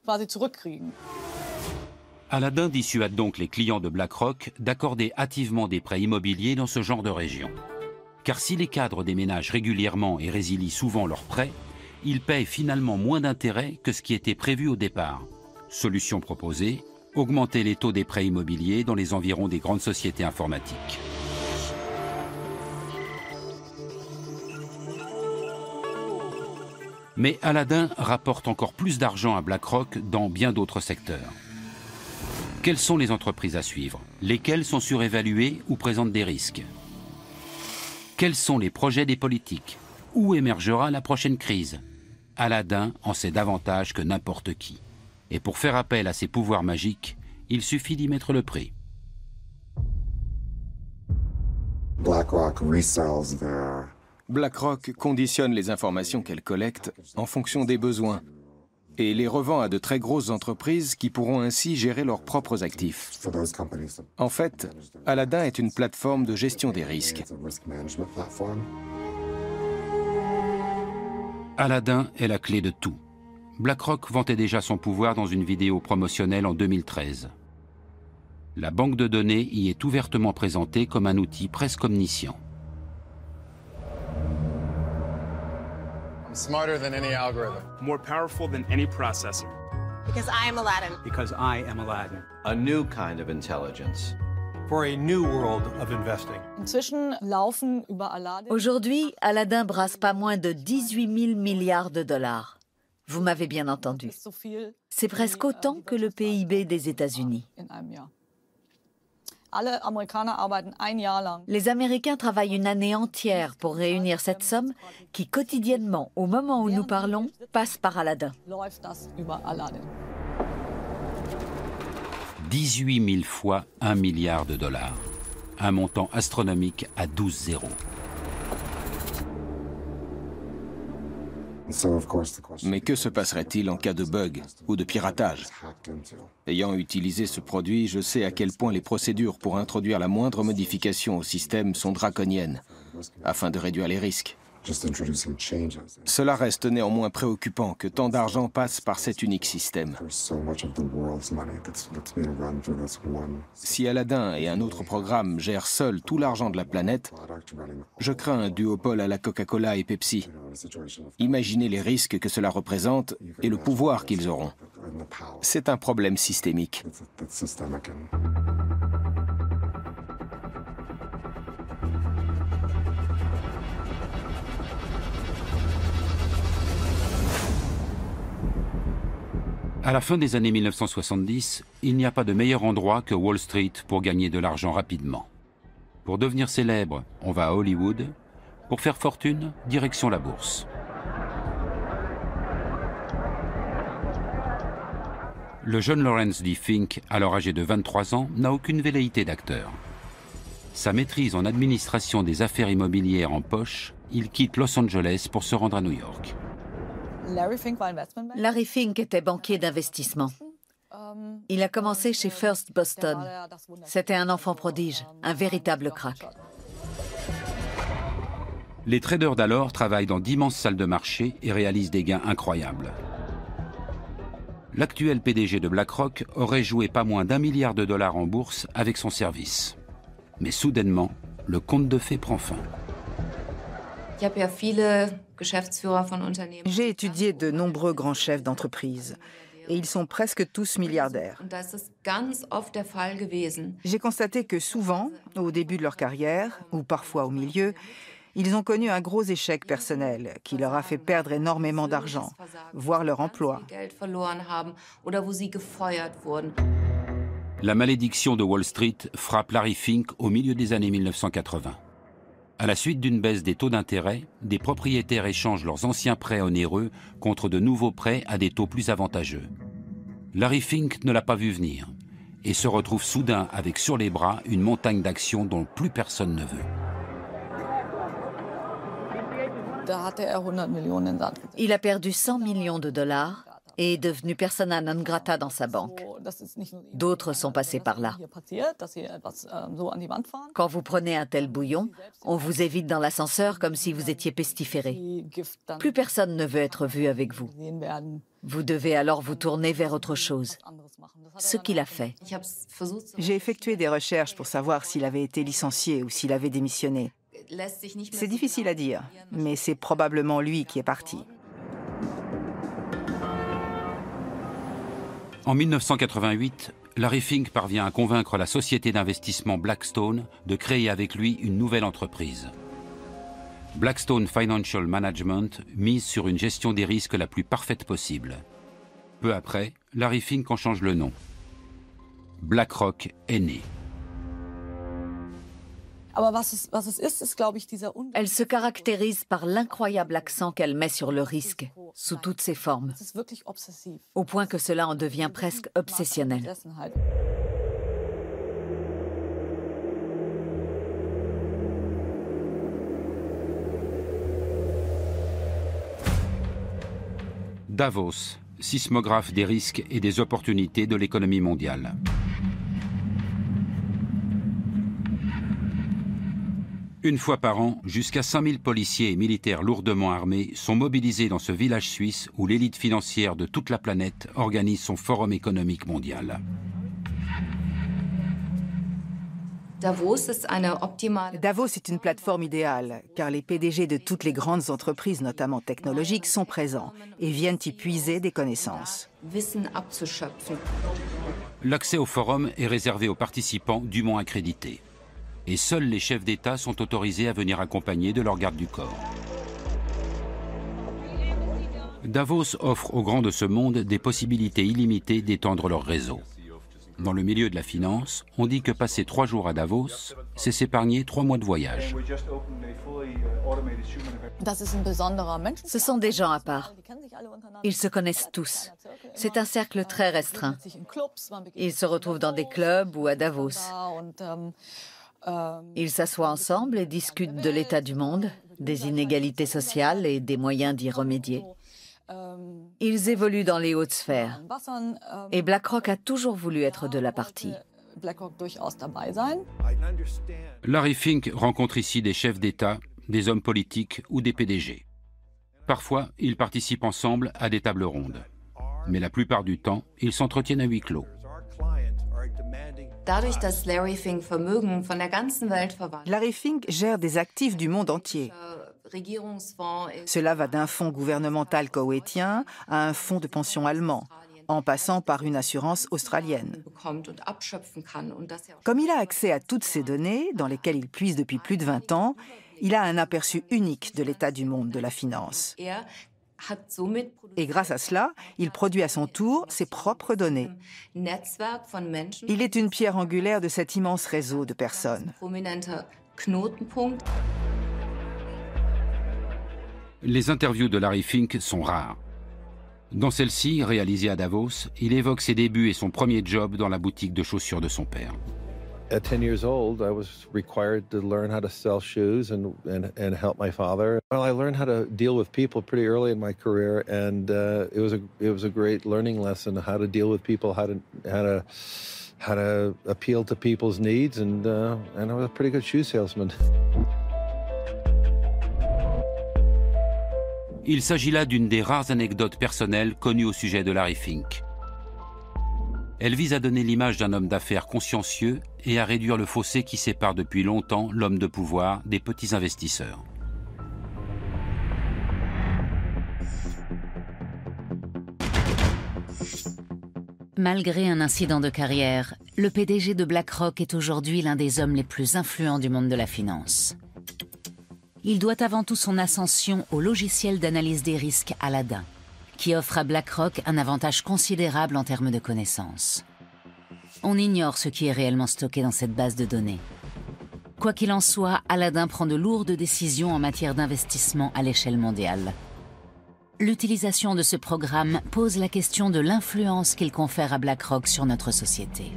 Aladdin dissuade donc les clients de BlackRock d'accorder hâtivement des prêts immobiliers dans ce genre de région. Car si les cadres déménagent régulièrement et résilient souvent leurs prêts, ils payent finalement moins d'intérêt que ce qui était prévu au départ. Solution proposée, augmenter les taux des prêts immobiliers dans les environs des grandes sociétés informatiques. Mais Aladdin rapporte encore plus d'argent à BlackRock dans bien d'autres secteurs. Quelles sont les entreprises à suivre? Lesquelles sont surévaluées ou présentent des risques? Quels sont les projets des politiques? Où émergera la prochaine crise? Aladdin en sait davantage que n'importe qui. Et pour faire appel à ses pouvoirs magiques, il suffit d'y mettre le prix. BlackRock conditionne les informations qu'elle collecte en fonction des besoins et les revend à de très grosses entreprises qui pourront ainsi gérer leurs propres actifs. En fait, Aladdin est une plateforme de gestion des risques. Aladdin est la clé de tout. BlackRock vantait déjà son pouvoir dans une vidéo promotionnelle en 2013. La banque de données y est ouvertement présentée comme un outil presque omniscient. I'm smarter than any algorithm. More powerful than any processor. Because I am Aladdin. Because I am Aladdin. A new kind of intelligence. For a new world of investing. Aujourd'hui, Aladdin brasse pas moins de 18 000 milliards de dollars. Vous m'avez bien entendu. C'est presque autant que le PIB des États-Unis. Les Américains travaillent une année entière pour réunir cette somme qui, quotidiennement, au moment où nous parlons, passe par Aladdin. 18 000 fois 1 milliard de dollars. Un montant astronomique à 12 zéros. Mais que se passerait-il en cas de bug ou de piratage? Ayant utilisé ce produit, je sais à quel point les procédures pour introduire la moindre modification au système sont draconiennes, afin de réduire les risques. Cela reste néanmoins préoccupant que tant d'argent passe par cet unique système. Si Aladdin et un autre programme gèrent seuls tout l'argent de la planète, je crains un duopole à la Coca-Cola et Pepsi. Imaginez les risques que cela représente et le pouvoir qu'ils auront. C'est un problème systémique. À la fin des années 1970, il n'y a pas de meilleur endroit que Wall Street pour gagner de l'argent rapidement. Pour devenir célèbre, on va à Hollywood. Pour faire fortune, direction la bourse. Le jeune Lawrence D. Fink, alors âgé de 23 ans, n'a aucune velléité d'acteur. Sa maîtrise en administration des affaires immobilières en poche, il quitte Los Angeles pour se rendre à New York. Larry Fink était banquier d'investissement. Il a commencé chez First Boston. C'était un enfant prodige, un véritable crack. Les traders d'alors travaillent dans d'immenses salles de marché et réalisent des gains incroyables. L'actuel PDG de BlackRock aurait joué pas moins d'1 milliard de dollars en bourse avec son service. Mais soudainement, le conte de fées prend fin. J'ai étudié de nombreux grands chefs d'entreprise et ils sont presque tous milliardaires. J'ai constaté que souvent, au début de leur carrière, ou parfois au milieu, ils ont connu un gros échec personnel qui leur a fait perdre énormément d'argent, voire leur emploi. La malédiction de Wall Street frappe Larry Fink au milieu des années 1980. À la suite d'une baisse des taux d'intérêt, des propriétaires échangent leurs anciens prêts onéreux contre de nouveaux prêts à des taux plus avantageux. Larry Fink ne l'a pas vu venir et se retrouve soudain avec sur les bras une montagne d'actions dont plus personne ne veut. Il a perdu 100 millions de dollars et est devenu persona non grata dans sa banque. D'autres sont passés par là. Quand vous prenez un tel bouillon, on vous évite dans l'ascenseur comme si vous étiez pestiféré. Plus personne ne veut être vu avec vous. Vous devez alors vous tourner vers autre chose. Ce qu'il a fait. J'ai effectué des recherches pour savoir s'il avait été licencié ou s'il avait démissionné. C'est difficile à dire, mais c'est probablement lui qui est parti. En 1988, Larry Fink parvient à convaincre la société d'investissement Blackstone de créer avec lui une nouvelle entreprise. Blackstone Financial Management mise sur une gestion des risques la plus parfaite possible. Peu après, Larry Fink en change le nom. BlackRock est né. Elle se caractérise par l'incroyable accent qu'elle met sur le risque, sous toutes ses formes, au point que cela en devient presque obsessionnel. Davos, sismographe des risques et des opportunités de l'économie mondiale. Une fois par an, jusqu'à 5000 policiers et militaires lourdement armés sont mobilisés dans ce village suisse où l'élite financière de toute la planète organise son forum économique mondial. Davos est une plateforme idéale, car les PDG de toutes les grandes entreprises, notamment technologiques, sont présents et viennent y puiser des connaissances. L'accès au forum est réservé aux participants dûment accrédités. Et seuls les chefs d'État sont autorisés à venir accompagnés de leur garde du corps. Davos offre aux grands de ce monde des possibilités illimitées d'étendre leur réseau. Dans le milieu de la finance, on dit que passer 3 jours à Davos, c'est s'épargner 3 mois de voyage. Ce sont des gens à part. Ils se connaissent tous. C'est un cercle très restreint. Ils se retrouvent dans des clubs ou à Davos. Ils s'assoient ensemble et discutent de l'état du monde, des inégalités sociales et des moyens d'y remédier. Ils évoluent dans les hautes sphères. Et BlackRock a toujours voulu être de la partie. Larry Fink rencontre ici des chefs d'État, des hommes politiques ou des PDG. Parfois, ils participent ensemble à des tables rondes. Mais la plupart du temps, ils s'entretiennent à huis clos. Larry Fink gère des actifs du monde entier. Cela va d'un fonds gouvernemental koweïtien à un fonds de pension allemand, en passant par une assurance australienne. Comme il a accès à toutes ces données, dans lesquelles il puise depuis plus de 20 ans, il a un aperçu unique de l'état du monde de la finance. Et grâce à cela, il produit à son tour ses propres données. Il est une pierre angulaire de cet immense réseau de personnes. Les interviews de Larry Fink sont rares. Dans celle-ci, réalisée à Davos, il évoque ses débuts et son premier job dans la boutique de chaussures de son père. At 10 years old, I was required to learn how to sell shoes and help my father. Well, I learned how to deal with people pretty early in my career, and it was a great learning lesson how to deal with people, how to appeal to people's needs, and I was a pretty good shoe salesman. Il s'agit là d'une des rares anecdotes personnelles connues au sujet de Larry Fink. Elle vise à donner l'image d'un homme d'affaires consciencieux et à réduire le fossé qui sépare depuis longtemps l'homme de pouvoir des petits investisseurs. Malgré un incident de carrière, le PDG de BlackRock est aujourd'hui l'un des hommes les plus influents du monde de la finance. Il doit avant tout son ascension au logiciel d'analyse des risques Aladdin, qui offre à BlackRock un avantage considérable en termes de connaissances. On ignore ce qui est réellement stocké dans cette base de données. Quoi qu'il en soit, Aladdin prend de lourdes décisions en matière d'investissement à l'échelle mondiale. L'utilisation de ce programme pose la question de l'influence qu'il confère à BlackRock sur notre société.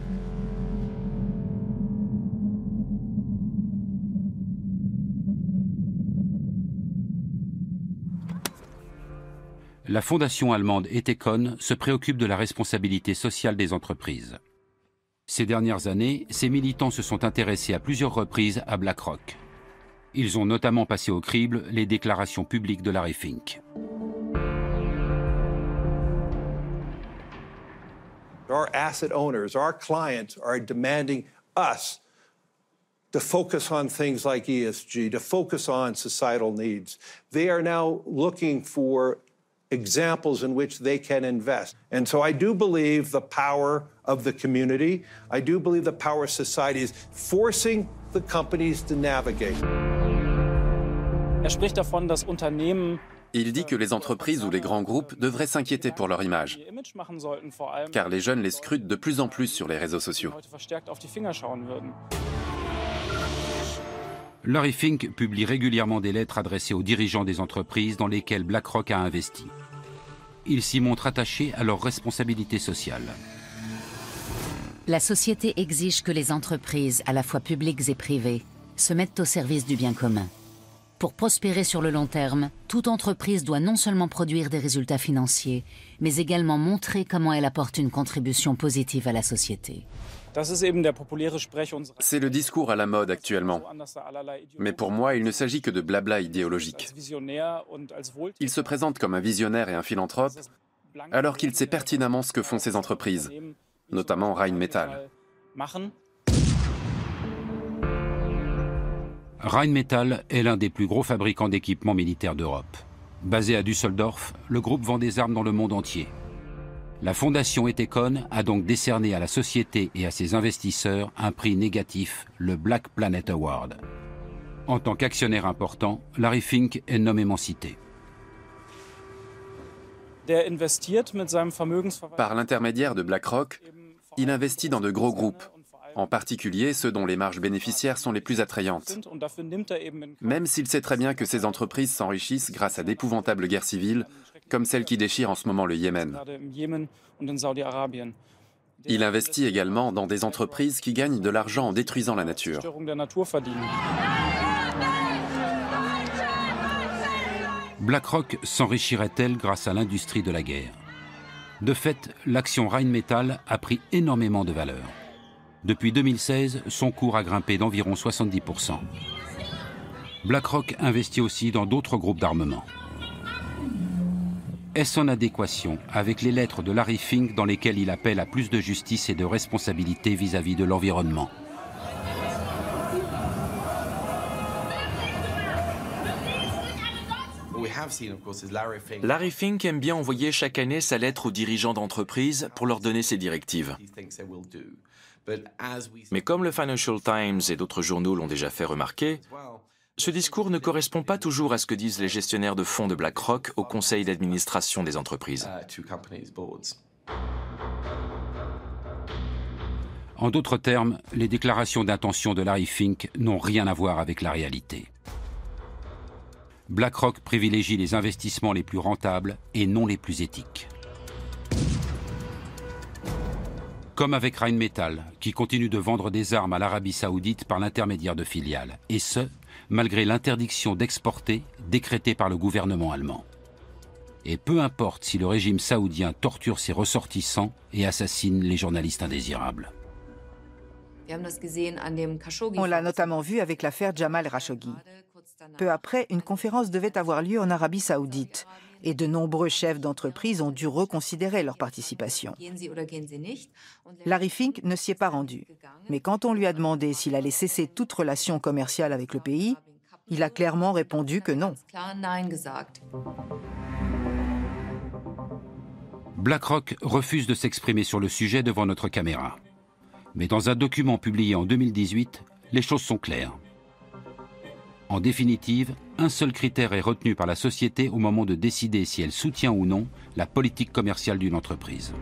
La fondation allemande Ethicon se préoccupe de la responsabilité sociale des entreprises. Ces dernières années, ses militants se sont intéressés à plusieurs reprises à BlackRock. Ils ont notamment passé au crible les déclarations publiques de Larry Fink. Our asset owners, our clients are demanding us to focus on things like ESG, to focus on societal needs. They are now looking for examples in which they can invest. And so I do believe the power of the community. I do believe the power of society is forcing the companies to navigate. Il dit que les entreprises ou les grands groupes devraient s'inquiéter pour leur image, car les jeunes les scrutent de plus en plus sur les réseaux sociaux. Larry Fink publie régulièrement des lettres adressées aux dirigeants des entreprises dans lesquelles BlackRock a investi. Il s'y montre attaché à leurs responsabilités sociales. La société exige que les entreprises, à la fois publiques et privées, se mettent au service du bien commun. Pour prospérer sur le long terme, toute entreprise doit non seulement produire des résultats financiers, mais également montrer comment elle apporte une contribution positive à la société. C'est le discours à la mode actuellement. Mais pour moi, il ne s'agit que de blabla idéologique. Il se présente comme un visionnaire et un philanthrope, alors qu'il sait pertinemment ce que font ces entreprises, notamment Rheinmetall. Rheinmetall est l'un des plus gros fabricants d'équipements militaires d'Europe. Basé à Düsseldorf, le groupe vend des armes dans le monde entier. La fondation Ethicon a donc décerné à la société et à ses investisseurs un prix négatif, le Black Planet Award. En tant qu'actionnaire important, Larry Fink est nommément cité. Par l'intermédiaire de BlackRock, il investit dans de gros groupes, en particulier ceux dont les marges bénéficiaires sont les plus attrayantes. Même s'il sait très bien que ces entreprises s'enrichissent grâce à d'épouvantables guerres civiles, comme celle qui déchire en ce moment le Yémen. Il investit également dans des entreprises qui gagnent de l'argent en détruisant la nature. BlackRock s'enrichirait-elle grâce à l'industrie de la guerre? De fait, l'action Rheinmetall a pris énormément de valeur. Depuis 2016, son cours a grimpé d'environ 70%. BlackRock investit aussi dans d'autres groupes d'armement. Est-ce en adéquation avec les lettres de Larry Fink dans lesquelles il appelle à plus de justice et de responsabilité vis-à-vis de l'environnement? Larry Fink aime bien envoyer chaque année sa lettre aux dirigeants d'entreprise pour leur donner ses directives. Mais comme le Financial Times et d'autres journaux l'ont déjà fait remarquer, ce discours ne correspond pas toujours à ce que disent les gestionnaires de fonds de BlackRock au conseil d'administration des entreprises. En d'autres termes, les déclarations d'intention de Larry Fink n'ont rien à voir avec la réalité. BlackRock privilégie les investissements les plus rentables et non les plus éthiques. Comme avec Rheinmetall, qui continue de vendre des armes à l'Arabie Saoudite par l'intermédiaire de filiales, et ce, malgré l'interdiction d'exporter décrétée par le gouvernement allemand. Et peu importe si le régime saoudien torture ses ressortissants et assassine les journalistes indésirables. On l'a notamment vu avec l'affaire Jamal Khashoggi. Peu après, une conférence devait avoir lieu en Arabie Saoudite et de nombreux chefs d'entreprise ont dû reconsidérer leur participation. Larry Fink ne s'y est pas rendu, mais quand on lui a demandé s'il allait cesser toute relation commerciale avec le pays, il a clairement répondu que non. BlackRock refuse de s'exprimer sur le sujet devant notre caméra. Mais dans un document publié en 2018, les choses sont claires. En définitive, un seul critère est retenu par la société au moment de décider si elle soutient ou non la politique commerciale d'une entreprise.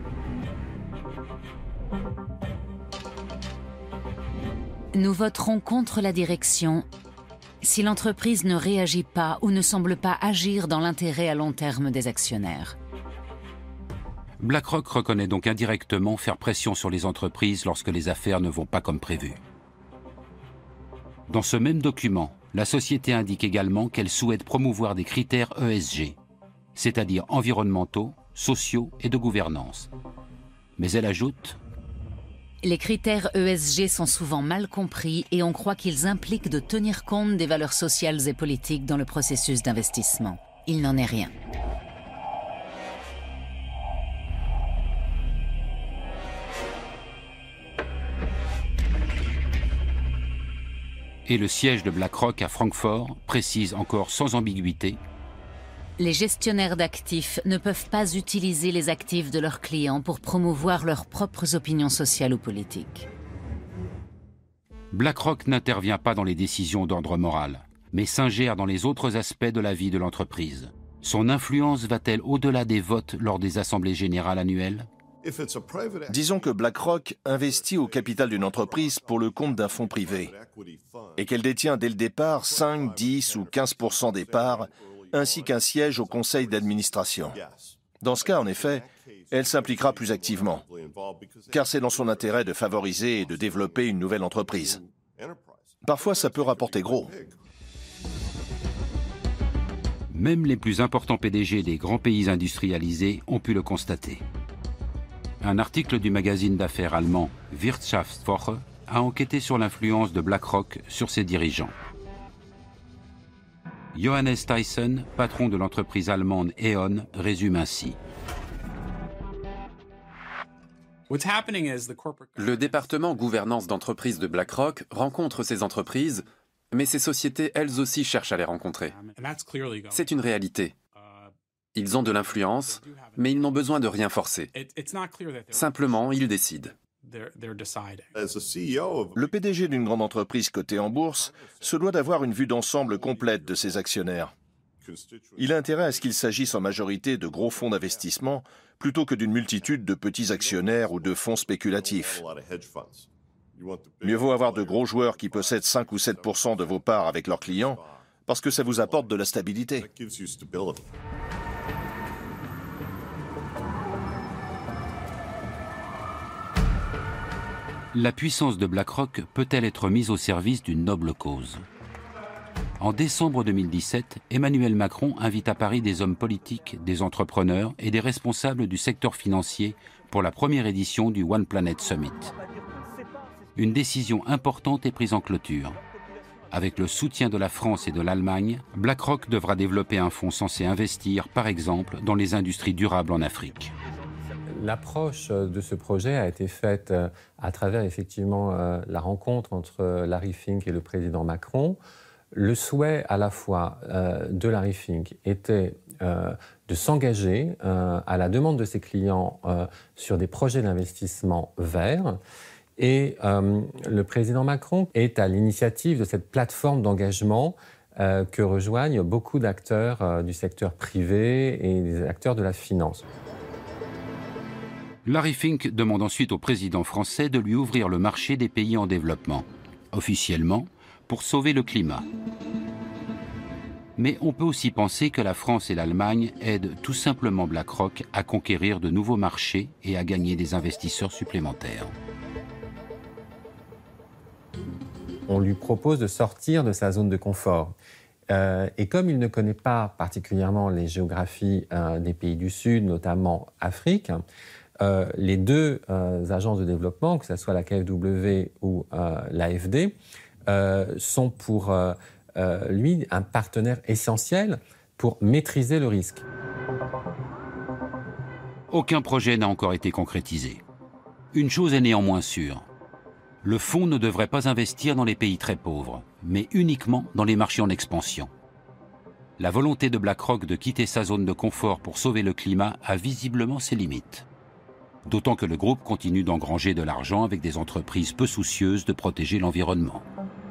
Nous voterons contre la direction si l'entreprise ne réagit pas ou ne semble pas agir dans l'intérêt à long terme des actionnaires. BlackRock reconnaît donc indirectement faire pression sur les entreprises lorsque les affaires ne vont pas comme prévu. Dans ce même document, la société indique également qu'elle souhaite promouvoir des critères ESG, c'est-à-dire environnementaux, sociaux et de gouvernance. Mais elle ajoute: les critères ESG sont souvent mal compris et on croit qu'ils impliquent de tenir compte des valeurs sociales et politiques dans le processus d'investissement. Il n'en est rien. Et le siège de BlackRock à Francfort précise encore sans ambiguïté: les gestionnaires d'actifs ne peuvent pas utiliser les actifs de leurs clients pour promouvoir leurs propres opinions sociales ou politiques. BlackRock n'intervient pas dans les décisions d'ordre moral, mais s'ingère dans les autres aspects de la vie de l'entreprise. Son influence va-t-elle au-delà des votes lors des assemblées générales annuelles? Disons que BlackRock investit au capital d'une entreprise pour le compte d'un fonds privé et qu'elle détient dès le départ 5, 10 ou 15% des parts, ainsi qu'un siège au conseil d'administration. Dans ce cas, en effet, elle s'impliquera plus activement, car c'est dans son intérêt de favoriser et de développer une nouvelle entreprise. Parfois, ça peut rapporter gros. Même les plus importants PDG des grands pays industrialisés ont pu le constater. Un article du magazine d'affaires allemand Wirtschaftswoche a enquêté sur l'influence de BlackRock sur ses dirigeants. Johannes Tyson, patron de l'entreprise allemande E.ON, résume ainsi: le département gouvernance d'entreprise de BlackRock rencontre ces entreprises, mais ces sociétés elles aussi cherchent à les rencontrer. C'est une réalité. Ils ont de l'influence, mais ils n'ont besoin de rien forcer. Simplement, ils décident. Le PDG d'une grande entreprise cotée en bourse se doit d'avoir une vue d'ensemble complète de ses actionnaires. Il a intérêt à ce qu'il s'agisse en majorité de gros fonds d'investissement plutôt que d'une multitude de petits actionnaires ou de fonds spéculatifs. Mieux vaut avoir de gros joueurs qui possèdent 5 ou 7% de vos parts avec leurs clients parce que ça vous apporte de la stabilité. La puissance de BlackRock peut-elle être mise au service d'une noble cause? En décembre 2017, Emmanuel Macron invite à Paris des hommes politiques, des entrepreneurs et des responsables du secteur financier pour la première édition du One Planet Summit. Une décision importante est prise en clôture. Avec le soutien de la France et de l'Allemagne, BlackRock devra développer un fonds censé investir, par exemple, dans les industries durables en Afrique. L'approche de ce projet a été faite à travers effectivement la rencontre entre Larry Fink et le président Macron. Le souhait à la fois de Larry Fink était de s'engager à la demande de ses clients sur des projets d'investissement verts. Et le président Macron est à l'initiative de cette plateforme d'engagement que rejoignent beaucoup d'acteurs du secteur privé et des acteurs de la finance. Larry Fink demande ensuite au président français de lui ouvrir le marché des pays en développement, officiellement, pour sauver le climat. Mais on peut aussi penser que la France et l'Allemagne aident tout simplement BlackRock à conquérir de nouveaux marchés et à gagner des investisseurs supplémentaires. On lui propose de sortir de sa zone de confort. Et comme il ne connaît pas particulièrement les géographies des pays du Sud, notamment Afrique, les deux agences de développement, que ce soit la KfW ou l'AFD, sont pour lui un partenaire essentiel pour maîtriser le risque. Aucun projet n'a encore été concrétisé. Une chose est néanmoins sûre. Le fonds ne devrait pas investir dans les pays très pauvres, mais uniquement dans les marchés en expansion. la volonté de BlackRock de quitter sa zone de confort pour sauver le climat a visiblement ses limites. D'autant que le groupe continue d'engranger de l'argent avec des entreprises peu soucieuses de protéger l'environnement.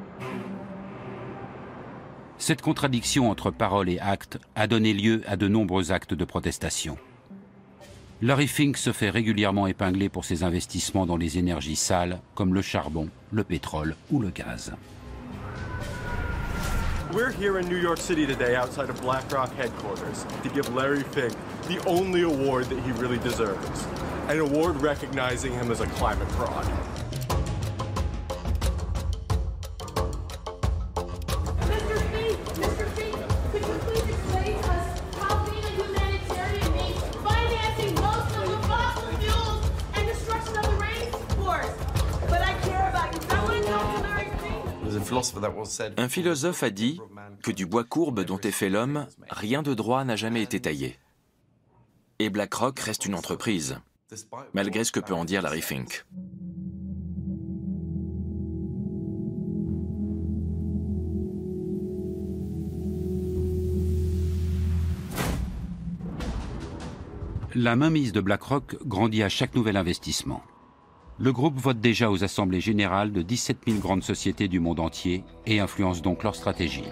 Cette contradiction entre parole et acte a donné lieu à de nombreux actes de protestation. Larry Fink se fait régulièrement épingler pour ses investissements dans les énergies sales comme le charbon, le pétrole ou le gaz. We're here in New York City today outside of BlackRock headquarters to give Larry Fink the only award that he really deserves, an award recognizing him as a climate fraud. Un philosophe a dit que du bois courbe dont est fait l'homme, rien de droit n'a jamais été taillé. Et BlackRock reste une entreprise, malgré ce que peut en dire Larry Fink. La mainmise de BlackRock grandit à chaque nouvel investissement. Le groupe vote déjà aux assemblées générales de 17 000 grandes sociétés du monde entier et influence donc leur stratégie.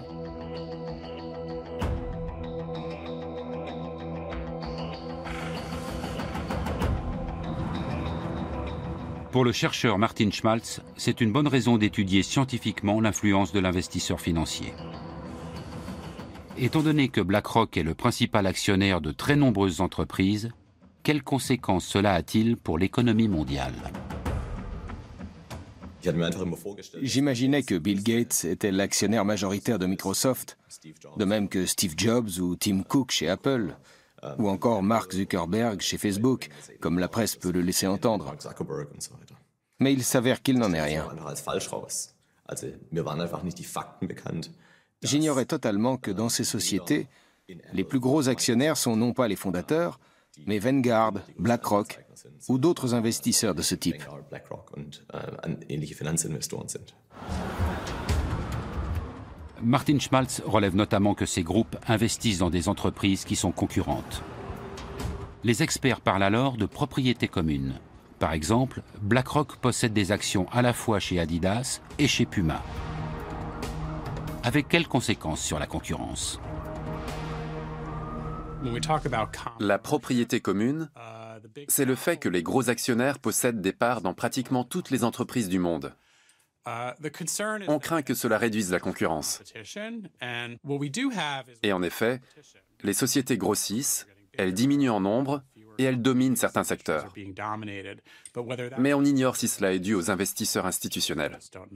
Pour le chercheur Martin Schmaltz, c'est une bonne raison d'étudier scientifiquement l'influence de l'investisseur financier. Étant donné que BlackRock est le principal actionnaire de très nombreuses entreprises, quelles conséquences cela a-t-il pour l'économie mondiale ? J'imaginais que Bill Gates était l'actionnaire majoritaire de Microsoft, de même que Steve Jobs ou Tim Cook chez Apple, ou encore Mark Zuckerberg chez Facebook, comme la presse peut le laisser entendre. Mais il s'avère qu'il n'en est rien. J'ignorais totalement que dans ces sociétés, les plus gros actionnaires sont non pas les fondateurs, mais Vanguard, BlackRock ou d'autres investisseurs de ce type. Martin Schmaltz relève notamment que ces groupes investissent dans des entreprises qui sont concurrentes. Les experts parlent alors de propriété commune. Par exemple, BlackRock possède des actions à la fois chez Adidas et chez Puma. Avec quelles conséquences sur la concurrence ? La propriété commune, c'est le fait que les gros actionnaires possèdent des parts dans pratiquement toutes les entreprises du monde. On craint que cela réduise la concurrence. Et en effet, les sociétés grossissent, elles diminuent en nombre et elles dominent certains secteurs. Mais on ignore si cela est dû aux investisseurs institutionnels.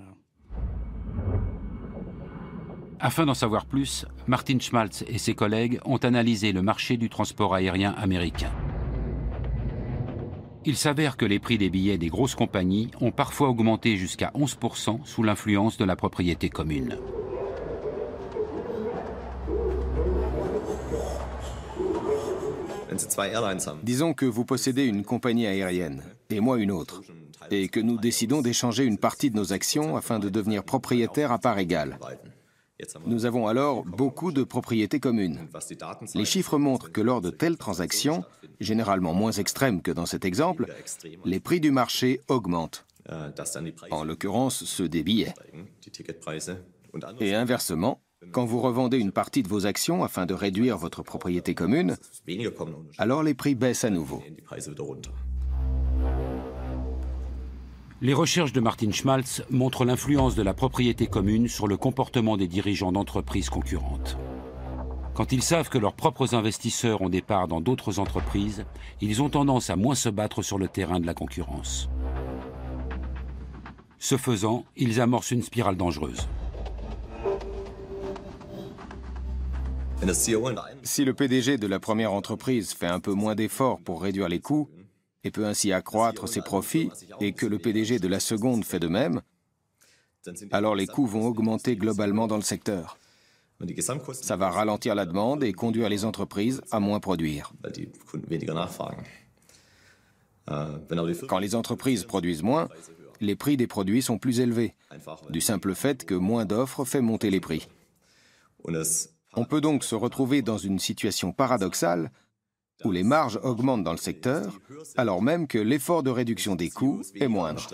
Afin d'en savoir plus, Martin Schmaltz et ses collègues ont analysé le marché du transport aérien américain. Il s'avère que les prix des billets des grosses compagnies ont parfois augmenté jusqu'à 11% sous l'influence de la propriété commune. Disons que vous possédez une compagnie aérienne, et moi une autre, et que nous décidons d'échanger une partie de nos actions afin de devenir propriétaires à parts égales. Nous avons alors beaucoup de propriétés communes. Les chiffres montrent que lors de telles transactions, généralement moins extrêmes que dans cet exemple, les prix du marché augmentent, en l'occurrence ceux des billets. Et inversement, quand vous revendez une partie de vos actions afin de réduire votre propriété commune, alors les prix baissent à nouveau. Les recherches de Martin Schmaltz montrent l'influence de la propriété commune sur le comportement des dirigeants d'entreprises concurrentes. Quand ils savent que leurs propres investisseurs ont des parts dans d'autres entreprises, ils ont tendance à moins se battre sur le terrain de la concurrence. Ce faisant, ils amorcent une spirale dangereuse. Si le PDG de la première entreprise fait un peu moins d'efforts pour réduire les coûts, et peut ainsi accroître ses profits, et que le PDG de la seconde fait de même, alors les coûts vont augmenter globalement dans le secteur. Ça va ralentir la demande et conduire les entreprises à moins produire. Quand les entreprises produisent moins, les prix des produits sont plus élevés, du simple fait que moins d'offres fait monter les prix. On peut donc se retrouver dans une situation paradoxale où les marges augmentent dans le secteur, alors même que l'effort de réduction des coûts est moindre.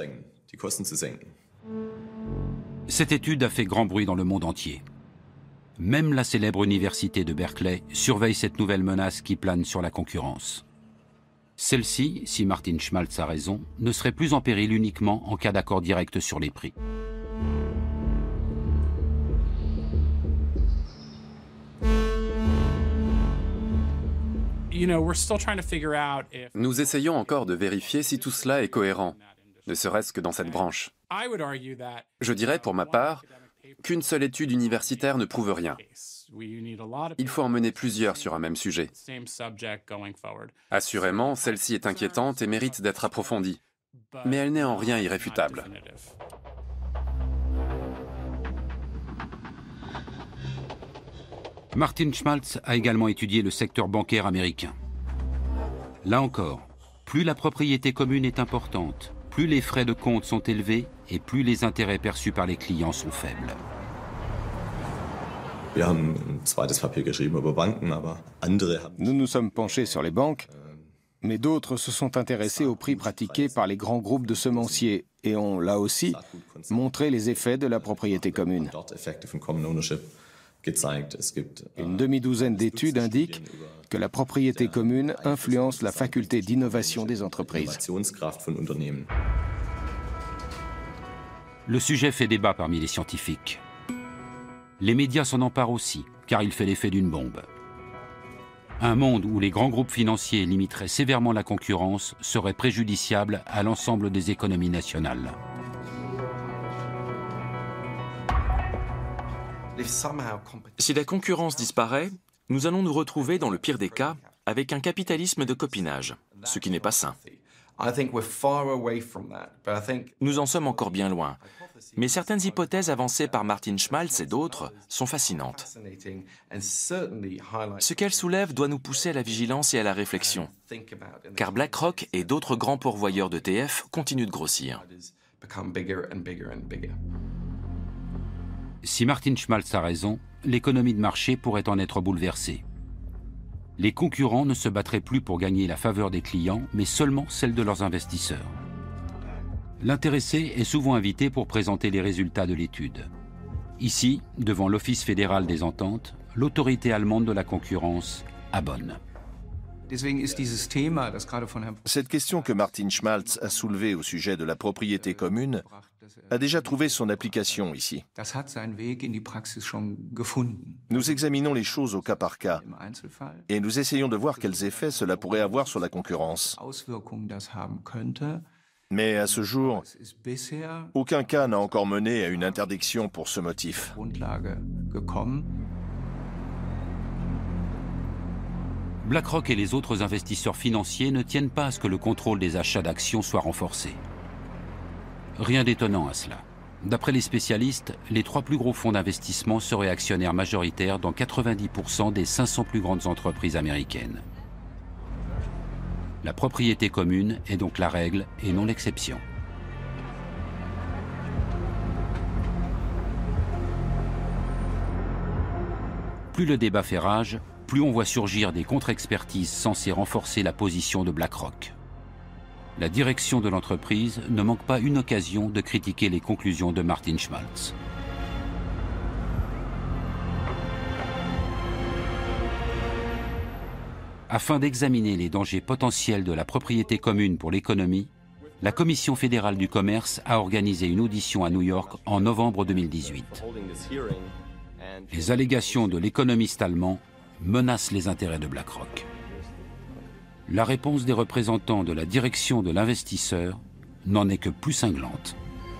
Cette étude a fait grand bruit dans le monde entier. Même la célèbre université de Berkeley surveille cette nouvelle menace qui plane sur la concurrence. Celle-ci, si Martin Schmaltz a raison, ne serait plus en péril uniquement en cas d'accord direct sur les prix. Nous essayons encore de vérifier si tout cela est cohérent, ne serait-ce que dans cette branche. Je dirais, pour ma part, qu'une seule étude universitaire ne prouve rien. Il faut en mener plusieurs sur un même sujet. Assurément, celle-ci est inquiétante et mérite d'être approfondie, mais elle n'est en rien irréfutable. Martin Schmaltz a également étudié le secteur bancaire américain. Là encore, plus la propriété commune est importante, plus les frais de compte sont élevés et plus les intérêts perçus par les clients sont faibles. Nous nous sommes penchés sur les banques, mais d'autres se sont intéressés aux prix pratiqués par les grands groupes de semenciers et ont, là aussi, montré les effets de la propriété commune. Une demi-douzaine d'études indiquent que la propriété commune influence la faculté d'innovation des entreprises. Le sujet fait débat parmi les scientifiques. Les médias s'en emparent aussi, car il fait l'effet d'une bombe. Un monde où les grands groupes financiers limiteraient sévèrement la concurrence serait préjudiciable à l'ensemble des économies nationales. Si la concurrence disparaît, nous allons nous retrouver, dans le pire des cas, avec un capitalisme de copinage, ce qui n'est pas sain. Nous en sommes encore bien loin, mais certaines hypothèses avancées par Martin Schmaltz et d'autres sont fascinantes. Ce qu'elles soulèvent doit nous pousser à la vigilance et à la réflexion, car BlackRock et d'autres grands pourvoyeurs d'ETF continuent de grossir. Si Martin Schmaltz a raison, l'économie de marché pourrait en être bouleversée. Les concurrents ne se battraient plus pour gagner la faveur des clients, mais seulement celle de leurs investisseurs. L'intéressé est souvent invité pour présenter les résultats de l'étude. Ici, devant l'Office fédéral des ententes, l'autorité allemande de la concurrence abonne. Cette question que Martin Schmaltz a soulevée au sujet de la propriété commune a déjà trouvé son application ici. Nous examinons les choses au cas par cas et nous essayons de voir quels effets cela pourrait avoir sur la concurrence. Mais à ce jour, aucun cas n'a encore mené à une interdiction pour ce motif. BlackRock et les autres investisseurs financiers ne tiennent pas à ce que le contrôle des achats d'actions soit renforcé. Rien d'étonnant à cela. D'après les spécialistes, les 3 plus gros fonds d'investissement seraient actionnaires majoritaires dans 90% des 500 plus grandes entreprises américaines. La propriété commune est donc la règle et non l'exception. Plus le débat fait rage, plus on voit surgir des contre-expertises censées renforcer la position de BlackRock. La direction de l'entreprise ne manque pas une occasion de critiquer les conclusions de Martin Schmaltz. Afin d'examiner les dangers potentiels de la propriété commune pour l'économie, la Commission fédérale du commerce a organisé une audition à New York en novembre 2018. Les allégations de l'économiste allemand menacent les intérêts de BlackRock. La réponse des représentants de la direction de l'investisseur n'en est que plus cinglante.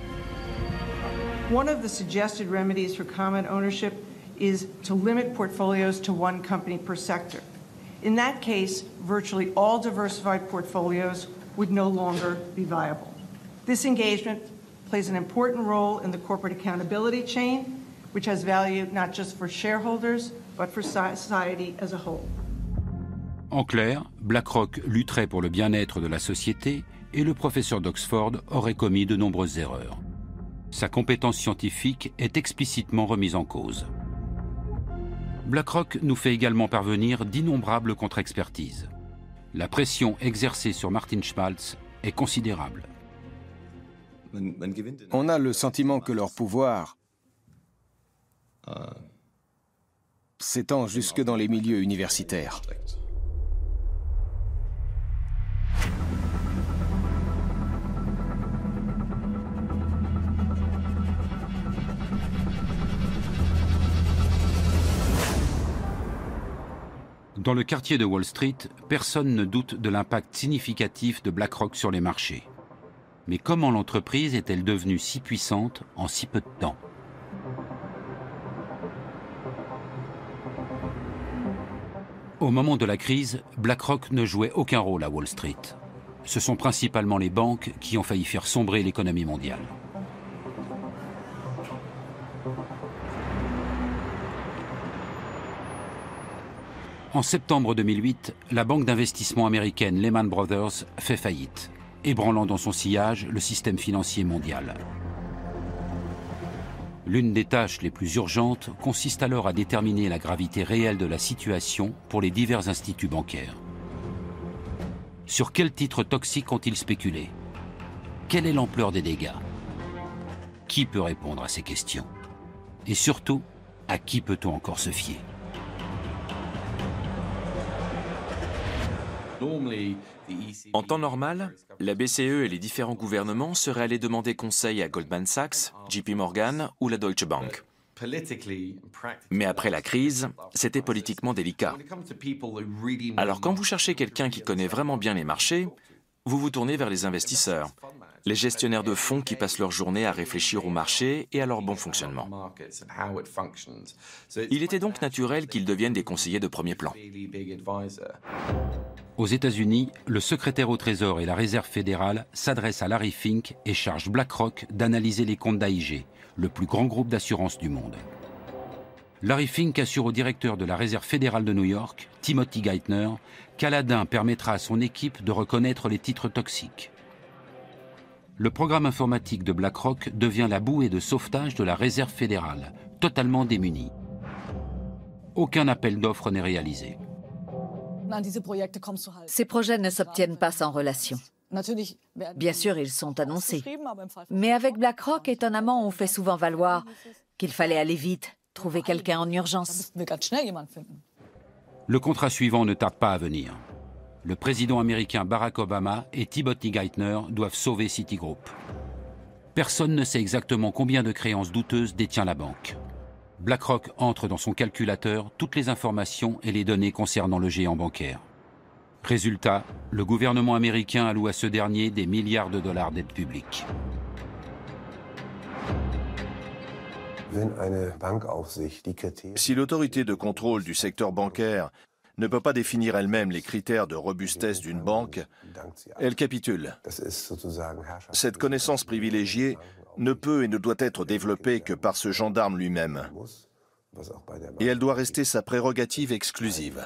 One of the suggested remedies for common ownership is to limit portfolios to one company per sector. In that case, virtually all diversified portfolios would no longer be viable. This engagement plays an important role in the corporate accountability chain, which has value not just for shareholders, but for society as a whole. En clair, BlackRock lutterait pour le bien-être de la société et le professeur d'Oxford aurait commis de nombreuses erreurs. Sa compétence scientifique est explicitement remise en cause. BlackRock nous fait également parvenir d'innombrables contre-expertises. La pression exercée sur Martin Schmaltz est considérable. On a le sentiment que leur pouvoir s'étend jusque dans les milieux universitaires. Dans le quartier de Wall Street, personne ne doute de l'impact significatif de BlackRock sur les marchés. Mais comment l'entreprise est-elle devenue si puissante en si peu de temps? Au moment de la crise, BlackRock ne jouait aucun rôle à Wall Street. Ce sont principalement les banques qui ont failli faire sombrer l'économie mondiale. En septembre 2008, la banque d'investissement américaine Lehman Brothers fait faillite, ébranlant dans son sillage le système financier mondial. L'une des tâches les plus urgentes consiste alors à déterminer la gravité réelle de la situation pour les divers instituts bancaires. Sur quels titres toxiques ont-ils spéculé? Quelle est l'ampleur des dégâts? Qui peut répondre à ces questions? Et surtout, à qui peut-on encore se fier? En temps normal, la BCE et les différents gouvernements seraient allés demander conseil à Goldman Sachs, JP Morgan ou la Deutsche Bank. Mais après la crise, c'était politiquement délicat. Alors quand vous cherchez quelqu'un qui connaît vraiment bien les marchés, vous vous tournez vers les investisseurs, les gestionnaires de fonds qui passent leur journée à réfléchir au marché et à leur bon fonctionnement. Il était donc naturel qu'ils deviennent des conseillers de premier plan. Aux États-Unis, le secrétaire au Trésor et la Réserve fédérale s'adressent à Larry Fink et chargent BlackRock d'analyser les comptes d'AIG, le plus grand groupe d'assurance du monde. Larry Fink assure au directeur de la Réserve fédérale de New York, Timothy Geithner, qu'Aladin permettra à son équipe de reconnaître les titres toxiques. Le programme informatique de BlackRock devient la bouée de sauvetage de la Réserve fédérale, totalement démunie. Aucun appel d'offres n'est réalisé. Ces projets ne s'obtiennent pas sans relation. Bien sûr, ils sont annoncés. Mais avec BlackRock, étonnamment, on fait souvent valoir qu'il fallait aller vite, trouver quelqu'un en urgence. Le contrat suivant ne tarde pas à venir. Le président américain Barack Obama et Timothy Geithner doivent sauver Citigroup. Personne ne sait exactement combien de créances douteuses détient la banque. BlackRock entre dans son calculateur toutes les informations et les données concernant le géant bancaire. Résultat, le gouvernement américain alloue à ce dernier des milliards de dollars d'aide publique. Si l'autorité de contrôle du secteur bancaire ne peut pas définir elle-même les critères de robustesse d'une banque, elle capitule. Cette connaissance privilégiée ne peut et ne doit être développée que par ce gendarme lui-même. Et elle doit rester sa prérogative exclusive.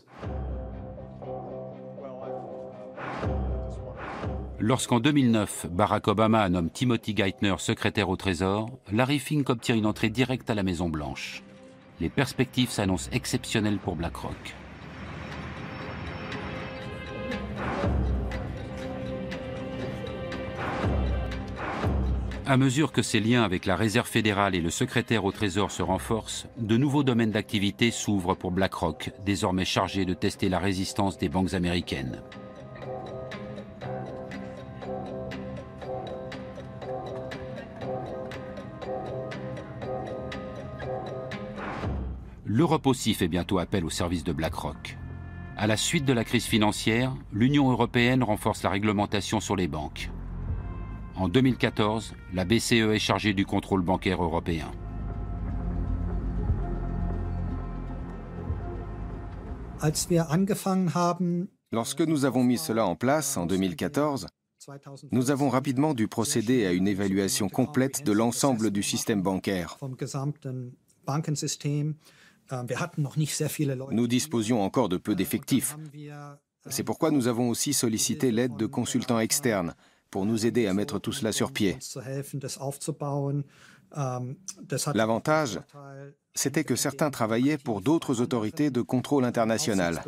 Lorsqu'en 2009, Barack Obama nomme Timothy Geithner secrétaire au Trésor, Larry Fink obtient une entrée directe à la Maison-Blanche. Les perspectives s'annoncent exceptionnelles pour BlackRock. À mesure que ses liens avec la Réserve fédérale et le secrétaire au Trésor se renforcent, de nouveaux domaines d'activité s'ouvrent pour BlackRock, désormais chargé de tester la résistance des banques américaines. L'Europe aussi fait bientôt appel au service de BlackRock. À la suite de la crise financière, l'Union européenne renforce la réglementation sur les banques. En 2014, la BCE est chargée du contrôle bancaire européen. Lorsque nous avons mis cela en place en 2014, nous avons rapidement dû procéder à une évaluation complète de l'ensemble du système bancaire. Nous disposions encore de peu d'effectifs. C'est pourquoi nous avons aussi sollicité l'aide de consultants externes pour nous aider à mettre tout cela sur pied. L'avantage, c'était que certains travaillaient pour d'autres autorités de contrôle international.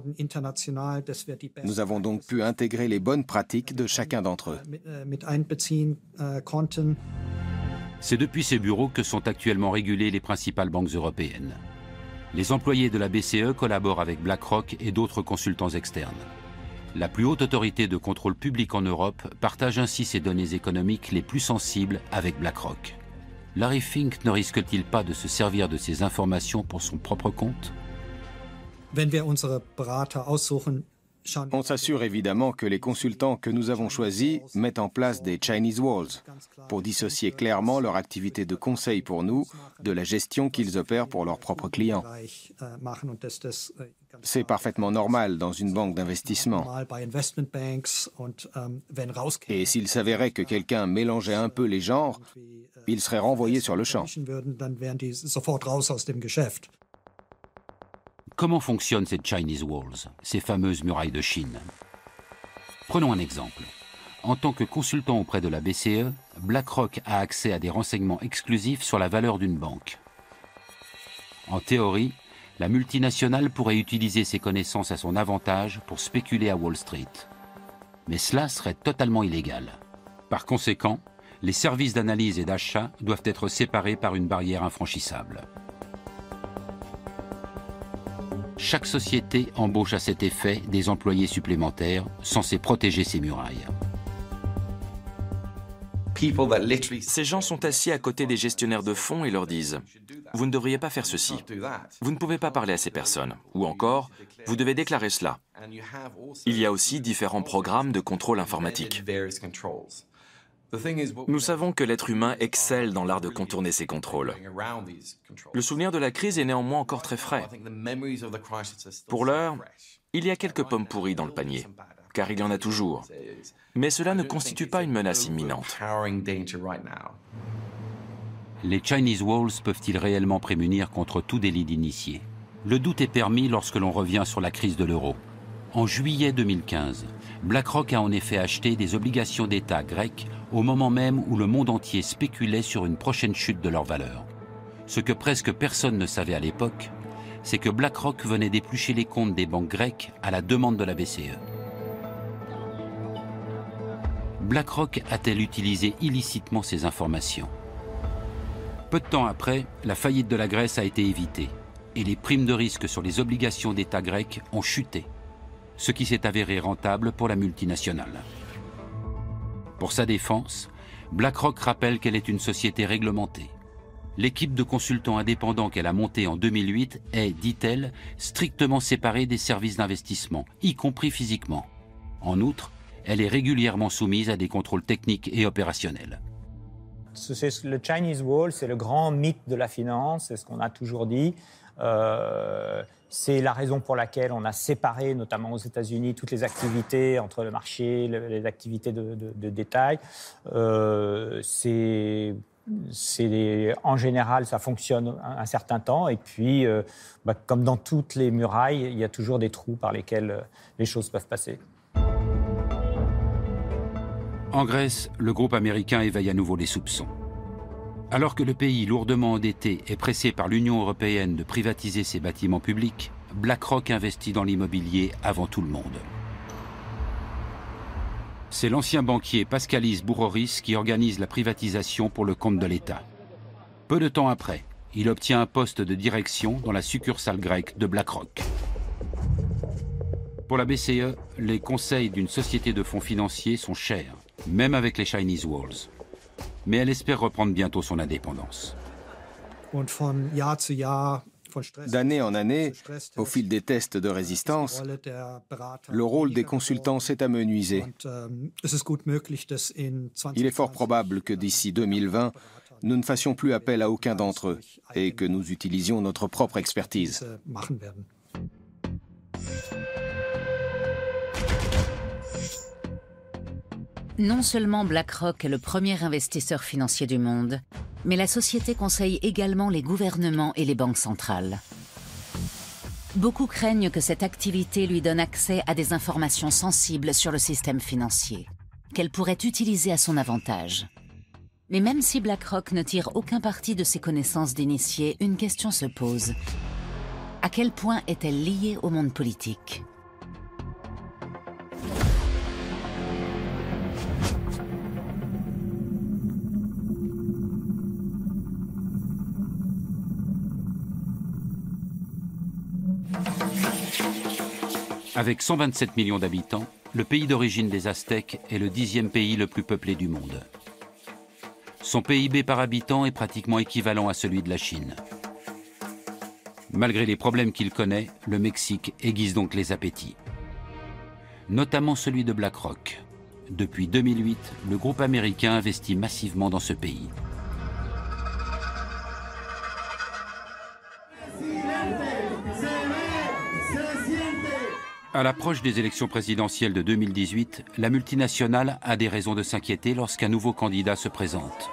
Nous avons donc pu intégrer les bonnes pratiques de chacun d'entre eux. C'est depuis ces bureaux que sont actuellement régulées les principales banques européennes. Les employés de la BCE collaborent avec BlackRock et d'autres consultants externes. La plus haute autorité de contrôle public en Europe partage ainsi ses données économiques les plus sensibles avec BlackRock. Larry Fink ne risque-t-il pas de se servir de ces informations pour son propre compte? On s'assure évidemment que les consultants que nous avons choisis mettent en place des Chinese Walls pour dissocier clairement leur activité de conseil pour nous de la gestion qu'ils opèrent pour leurs propres clients. C'est parfaitement normal dans une banque d'investissement. Et s'il s'avérait que quelqu'un mélangeait un peu les genres, il serait renvoyé sur le champ. Comment fonctionnent ces Chinese Walls, ces fameuses murailles de Chine? Prenons un exemple. En tant que consultant auprès de la BCE, BlackRock a accès à des renseignements exclusifs sur la valeur d'une banque. En théorie, la multinationale pourrait utiliser ses connaissances à son avantage pour spéculer à Wall Street. Mais cela serait totalement illégal. Par conséquent, les services d'analyse et d'achat doivent être séparés par une barrière infranchissable. Chaque société embauche à cet effet des employés supplémentaires censés protéger ces murailles. Ces gens sont assis à côté des gestionnaires de fonds et leur disent « Vous ne devriez pas faire ceci. Vous ne pouvez pas parler à ces personnes. » Ou encore « Vous devez déclarer cela. » Il y a aussi différents programmes de contrôle informatique. Nous savons que l'être humain excelle dans l'art de contourner ces contrôles. Le souvenir de la crise est néanmoins encore très frais. Pour l'heure, il y a quelques pommes pourries dans le panier, car il y en a toujours. Mais cela ne constitue pas une menace imminente. Les Chinese Walls peuvent-ils réellement prémunir contre tout délit d'initié? Le doute est permis lorsque l'on revient sur la crise de l'euro. En juillet 2015, BlackRock a en effet acheté des obligations d'État grecques au moment même où le monde entier spéculait sur une prochaine chute de leur valeur. Ce que presque personne ne savait à l'époque, c'est que BlackRock venait d'éplucher les comptes des banques grecques à la demande de la BCE. BlackRock a-t-elle utilisé illicitement ces informations? Peu de temps après, la faillite de la Grèce a été évitée et les primes de risque sur les obligations d'État grecques ont chuté, ce qui s'est avéré rentable pour la multinationale. Pour sa défense, BlackRock rappelle qu'elle est une société réglementée. L'équipe de consultants indépendants qu'elle a montée en 2008 est, dit-elle, strictement séparée des services d'investissement, y compris physiquement. En outre, elle est régulièrement soumise à des contrôles techniques et opérationnels. Le Chinese Wall, c'est le grand mythe de la finance, c'est ce qu'on a toujours dit. C'est la raison pour laquelle on a séparé, notamment aux États-Unis, toutes les activités entre le marché, les activités de détail. En général, ça fonctionne un certain temps. Et puis, comme dans toutes les murailles, il y a toujours des trous par lesquels les choses peuvent passer. En Grèce, le groupe américain éveille à nouveau les soupçons. Alors que le pays lourdement endetté est pressé par l'Union européenne de privatiser ses bâtiments publics, BlackRock investit dans l'immobilier avant tout le monde. C'est l'ancien banquier Paskalis Bouroris qui organise la privatisation pour le compte de l'État. Peu de temps après, il obtient un poste de direction dans la succursale grecque de BlackRock. Pour la BCE, les conseils d'une société de fonds financiers sont chers, même avec les Chinese Walls. Mais elle espère reprendre bientôt son indépendance. D'année en année, au fil des tests de résistance, le rôle des consultants s'est amenuisé. Il est fort probable que d'ici 2020, nous ne fassions plus appel à aucun d'entre eux et que nous utilisions notre propre expertise. Non seulement BlackRock est le premier investisseur financier du monde, mais la société conseille également les gouvernements et les banques centrales. Beaucoup craignent que cette activité lui donne accès à des informations sensibles sur le système financier, qu'elle pourrait utiliser à son avantage. Mais même si BlackRock ne tire aucun parti de ses connaissances d'initié, une question se pose. À quel point est-elle liée au monde politique ? Avec 127 millions d'habitants, le pays d'origine des Aztèques est le 10e pays le plus peuplé du monde. Son PIB par habitant est pratiquement équivalent à celui de la Chine. Malgré les problèmes qu'il connaît, le Mexique aiguise donc les appétits. Notamment celui de BlackRock. Depuis 2008, le groupe américain investit massivement dans ce pays. À l'approche des élections présidentielles de 2018, la multinationale a des raisons de s'inquiéter lorsqu'un nouveau candidat se présente.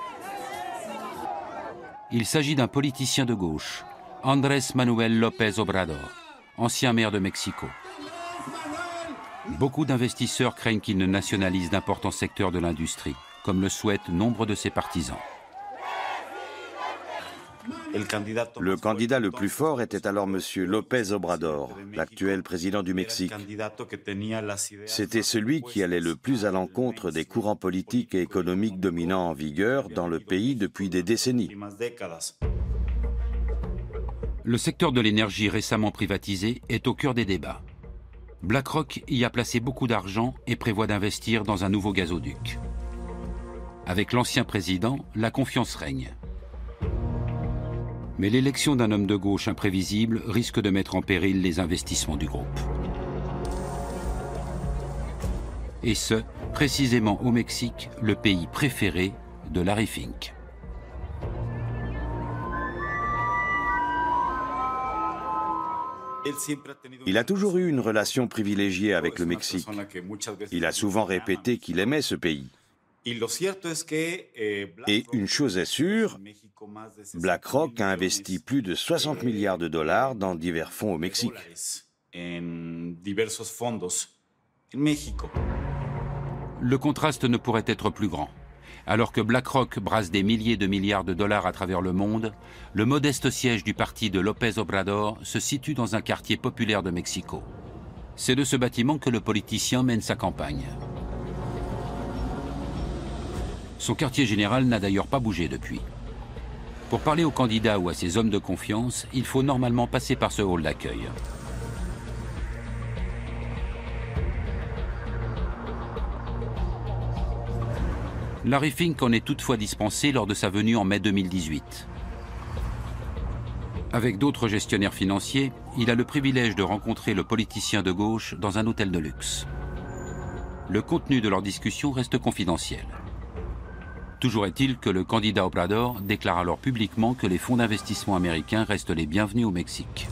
Il s'agit d'un politicien de gauche, Andrés Manuel López Obrador, ancien maire de Mexico. Beaucoup d'investisseurs craignent qu'il ne nationalise d'importants secteurs de l'industrie, comme le souhaitent nombre de ses partisans. Le candidat le plus fort était alors M. López Obrador, l'actuel président du Mexique. C'était celui qui allait le plus à l'encontre des courants politiques et économiques dominants en vigueur dans le pays depuis des décennies. Le secteur de l'énergie récemment privatisé est au cœur des débats. BlackRock y a placé beaucoup d'argent et prévoit d'investir dans un nouveau gazoduc. Avec l'ancien président, la confiance règne. Mais l'élection d'un homme de gauche imprévisible risque de mettre en péril les investissements du groupe. Et ce, précisément au Mexique, le pays préféré de Larry Fink. Il a toujours eu une relation privilégiée avec le Mexique. Il a souvent répété qu'il aimait ce pays. Et une chose est sûre, BlackRock a investi plus de 60 milliards de dollars dans divers fonds au Mexique. Le contraste ne pourrait être plus grand. Alors que BlackRock brasse des milliers de milliards de dollars à travers le monde, le modeste siège du parti de López Obrador se situe dans un quartier populaire de Mexico. C'est de ce bâtiment que le politicien mène sa campagne. Son quartier général n'a d'ailleurs pas bougé depuis. Pour parler aux candidats ou à ses hommes de confiance, il faut normalement passer par ce hall d'accueil. Larry Fink en est toutefois dispensé lors de sa venue en mai 2018. Avec d'autres gestionnaires financiers, il a le privilège de rencontrer le politicien de gauche dans un hôtel de luxe. Le contenu de leur discussion reste confidentiel. Toujours est-il que le candidat Obrador déclare alors publiquement que les fonds d'investissement américains restent les bienvenus au Mexique.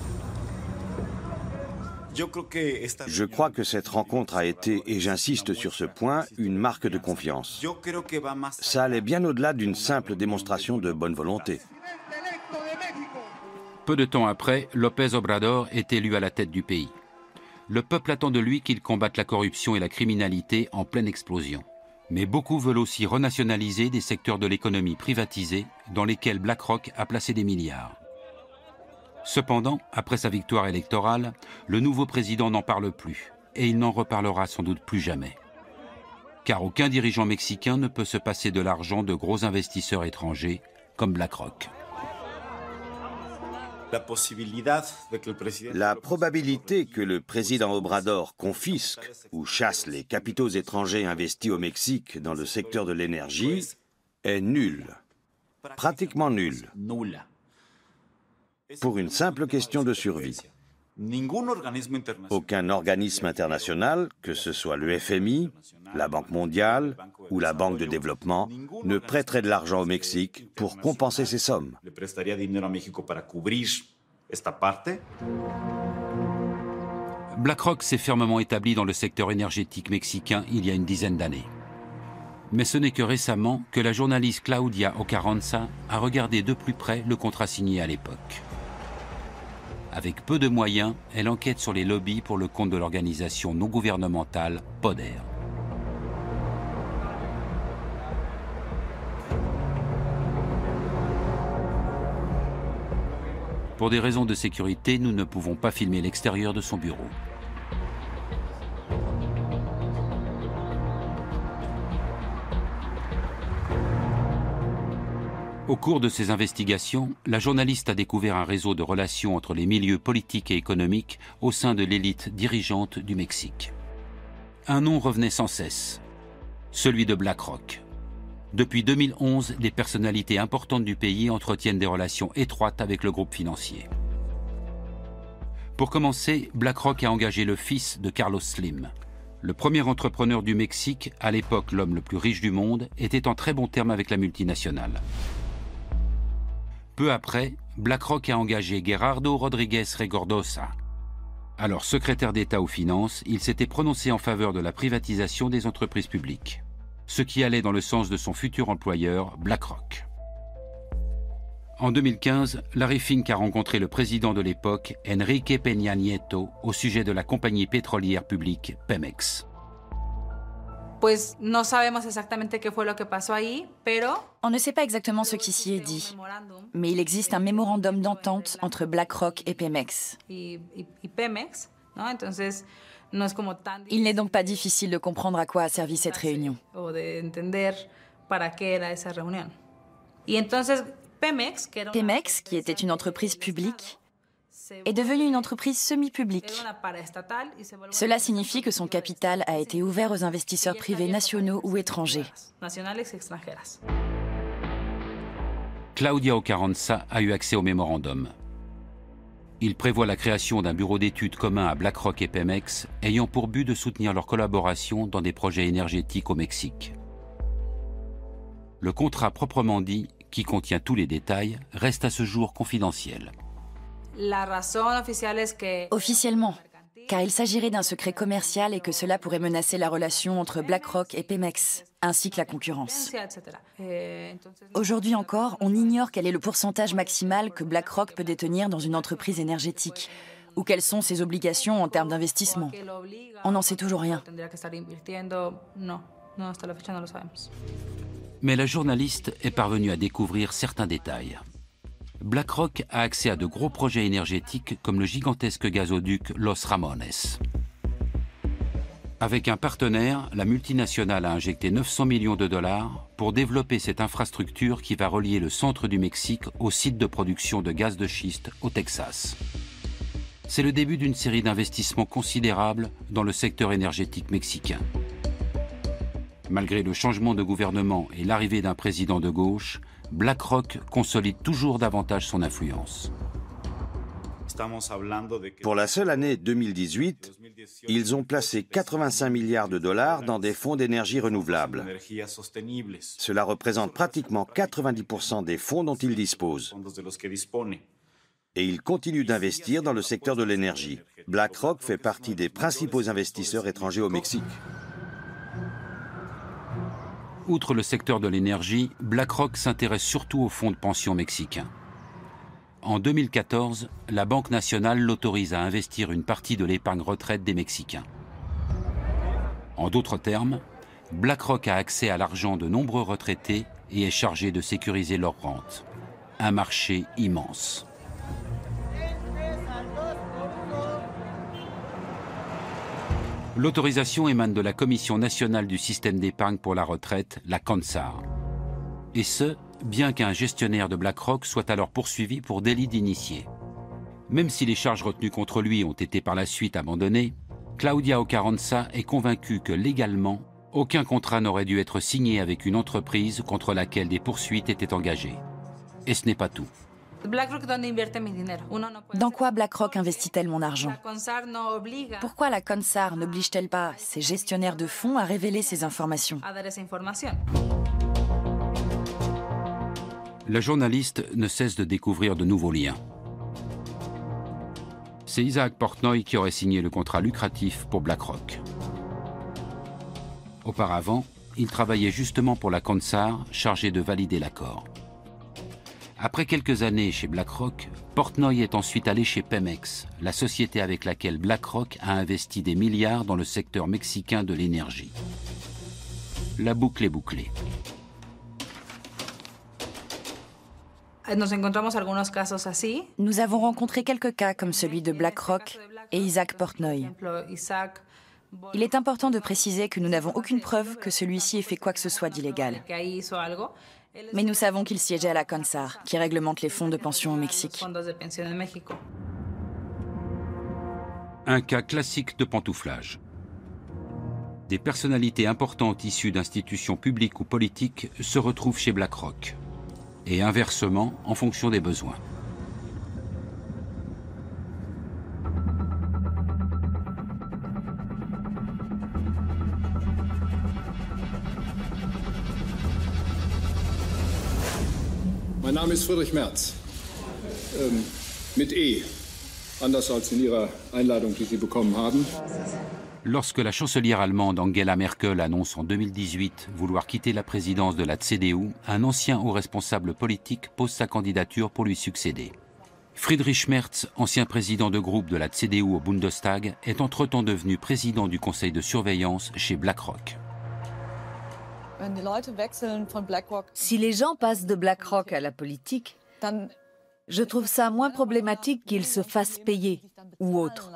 Je crois que cette rencontre a été, et j'insiste sur ce point, une marque de confiance. Ça allait bien au-delà d'une simple démonstration de bonne volonté. Peu de temps après, López Obrador est élu à la tête du pays. Le peuple attend de lui qu'il combatte la corruption et la criminalité en pleine explosion. Mais beaucoup veulent aussi renationaliser des secteurs de l'économie privatisés dans lesquels BlackRock a placé des milliards. Cependant, après sa victoire électorale, le nouveau président n'en parle plus et il n'en reparlera sans doute plus jamais. Car aucun dirigeant mexicain ne peut se passer de l'argent de gros investisseurs étrangers comme BlackRock. La probabilité que le président Obrador confisque ou chasse les capitaux étrangers investis au Mexique dans le secteur de l'énergie est nulle, pratiquement nulle, pour une simple question de survie. Aucun organisme international, que ce soit le FMI, la Banque mondiale ou la Banque de développement, ne prêterait de l'argent au Mexique pour compenser ces sommes. BlackRock s'est fermement établi dans le secteur énergétique mexicain il y a une dizaine d'années. Mais ce n'est que récemment que la journaliste Claudia Ocarranza a regardé de plus près le contrat signé à l'époque. Avec peu de moyens, elle enquête sur les lobbies pour le compte de l'organisation non gouvernementale PODER. Pour des raisons de sécurité, nous ne pouvons pas filmer l'extérieur de son bureau. Au cours de ses investigations, la journaliste a découvert un réseau de relations entre les milieux politiques et économiques au sein de l'élite dirigeante du Mexique. Un nom revenait sans cesse, celui de BlackRock. Depuis 2011, des personnalités importantes du pays entretiennent des relations étroites avec le groupe financier. Pour commencer, BlackRock a engagé le fils de Carlos Slim. Le premier entrepreneur du Mexique, à l'époque l'homme le plus riche du monde, était en très bons termes avec la multinationale. Peu après, BlackRock a engagé Gerardo Rodríguez Regordosa. Alors secrétaire d'État aux finances, il s'était prononcé en faveur de la privatisation des entreprises publiques, ce qui allait dans le sens de son futur employeur, BlackRock. En 2015, Larry Fink a rencontré le président de l'époque, Enrique Peña Nieto, au sujet de la compagnie pétrolière publique Pemex. On ne sait pas exactement ce qui s'y est dit, mais il existe un mémorandum d'entente entre BlackRock et Pemex. Il n'est donc pas difficile de comprendre à quoi a servi cette réunion. Pemex, qui était une entreprise publique, est devenue une entreprise semi-publique. Cela signifie que son capital a été ouvert aux investisseurs privés nationaux ou étrangers. Claudia Ocarranza a eu accès au mémorandum. Il prévoit la création d'un bureau d'études commun à BlackRock et Pemex, ayant pour but de soutenir leur collaboration dans des projets énergétiques au Mexique. Le contrat proprement dit, qui contient tous les détails, reste à ce jour confidentiel. Officiellement, car il s'agirait d'un secret commercial et que cela pourrait menacer la relation entre BlackRock et Pemex, ainsi que la concurrence. Aujourd'hui encore, on ignore quel est le pourcentage maximal que BlackRock peut détenir dans une entreprise énergétique, ou quelles sont ses obligations en termes d'investissement. On n'en sait toujours rien. Mais la journaliste est parvenue à découvrir certains détails. BlackRock a accès à de gros projets énergétiques comme le gigantesque gazoduc Los Ramones. Avec un partenaire, la multinationale a injecté 900 millions de dollars pour développer cette infrastructure qui va relier le centre du Mexique au site de production de gaz de schiste au Texas. C'est le début d'une série d'investissements considérables dans le secteur énergétique mexicain. Malgré le changement de gouvernement et l'arrivée d'un président de gauche, BlackRock consolide toujours davantage son influence. Pour la seule année 2018, ils ont placé 85 milliards de dollars dans des fonds d'énergie renouvelable. Cela représente pratiquement 90% des fonds dont ils disposent. Et ils continuent d'investir dans le secteur de l'énergie. BlackRock fait partie des principaux investisseurs étrangers au Mexique. Outre le secteur de l'énergie, BlackRock s'intéresse surtout aux fonds de pension mexicains. En 2014, la Banque nationale l'autorise à investir une partie de l'épargne retraite des Mexicains. En d'autres termes, BlackRock a accès à l'argent de nombreux retraités et est chargé de sécuriser leur rente. Un marché immense. L'autorisation émane de la Commission nationale du système d'épargne pour la retraite, la CONSAR. Et ce, bien qu'un gestionnaire de BlackRock soit alors poursuivi pour délit d'initié. Même si les charges retenues contre lui ont été par la suite abandonnées, Claudia Ocarranza est convaincue que légalement, aucun contrat n'aurait dû être signé avec une entreprise contre laquelle des poursuites étaient engagées. Et ce n'est pas tout. Dans quoi BlackRock investit-elle mon argent? Pourquoi la CONSAR n'oblige-t-elle pas ses gestionnaires de fonds à révéler ces informations? La journaliste ne cesse de découvrir de nouveaux liens. C'est Isaac Portnoy qui aurait signé le contrat lucratif pour BlackRock. Auparavant, il travaillait justement pour la CONSAR, chargé de valider l'accord. Après quelques années chez BlackRock, Portnoy est ensuite allé chez Pemex, la société avec laquelle BlackRock a investi des milliards dans le secteur mexicain de l'énergie. La boucle est bouclée. Nous avons rencontré quelques cas comme celui de BlackRock et Isaac Portnoy. Il est important de préciser que nous n'avons aucune preuve que celui-ci ait fait quoi que ce soit d'illégal. Mais nous savons qu'il siégeait à la CONSAR, qui réglemente les fonds de pension au Mexique. Un cas classique de pantouflage. Des personnalités importantes issues d'institutions publiques ou politiques se retrouvent chez BlackRock. Et inversement, en fonction des besoins. Mein Name ist Friedrich Merz, mit E, anders als in Ihrer Einladung, die Sie bekommen haben. Lorsque la chancelière allemande Angela Merkel annonce en 2018 vouloir quitter la présidence de la CDU, un ancien haut responsable politique pose sa candidature pour lui succéder. Friedrich Merz, ancien président de groupe de la CDU au Bundestag, est entre-temps devenu président du conseil de surveillance chez BlackRock. Si les gens passent de BlackRock à la politique, je trouve ça moins problématique qu'ils se fassent payer ou autre.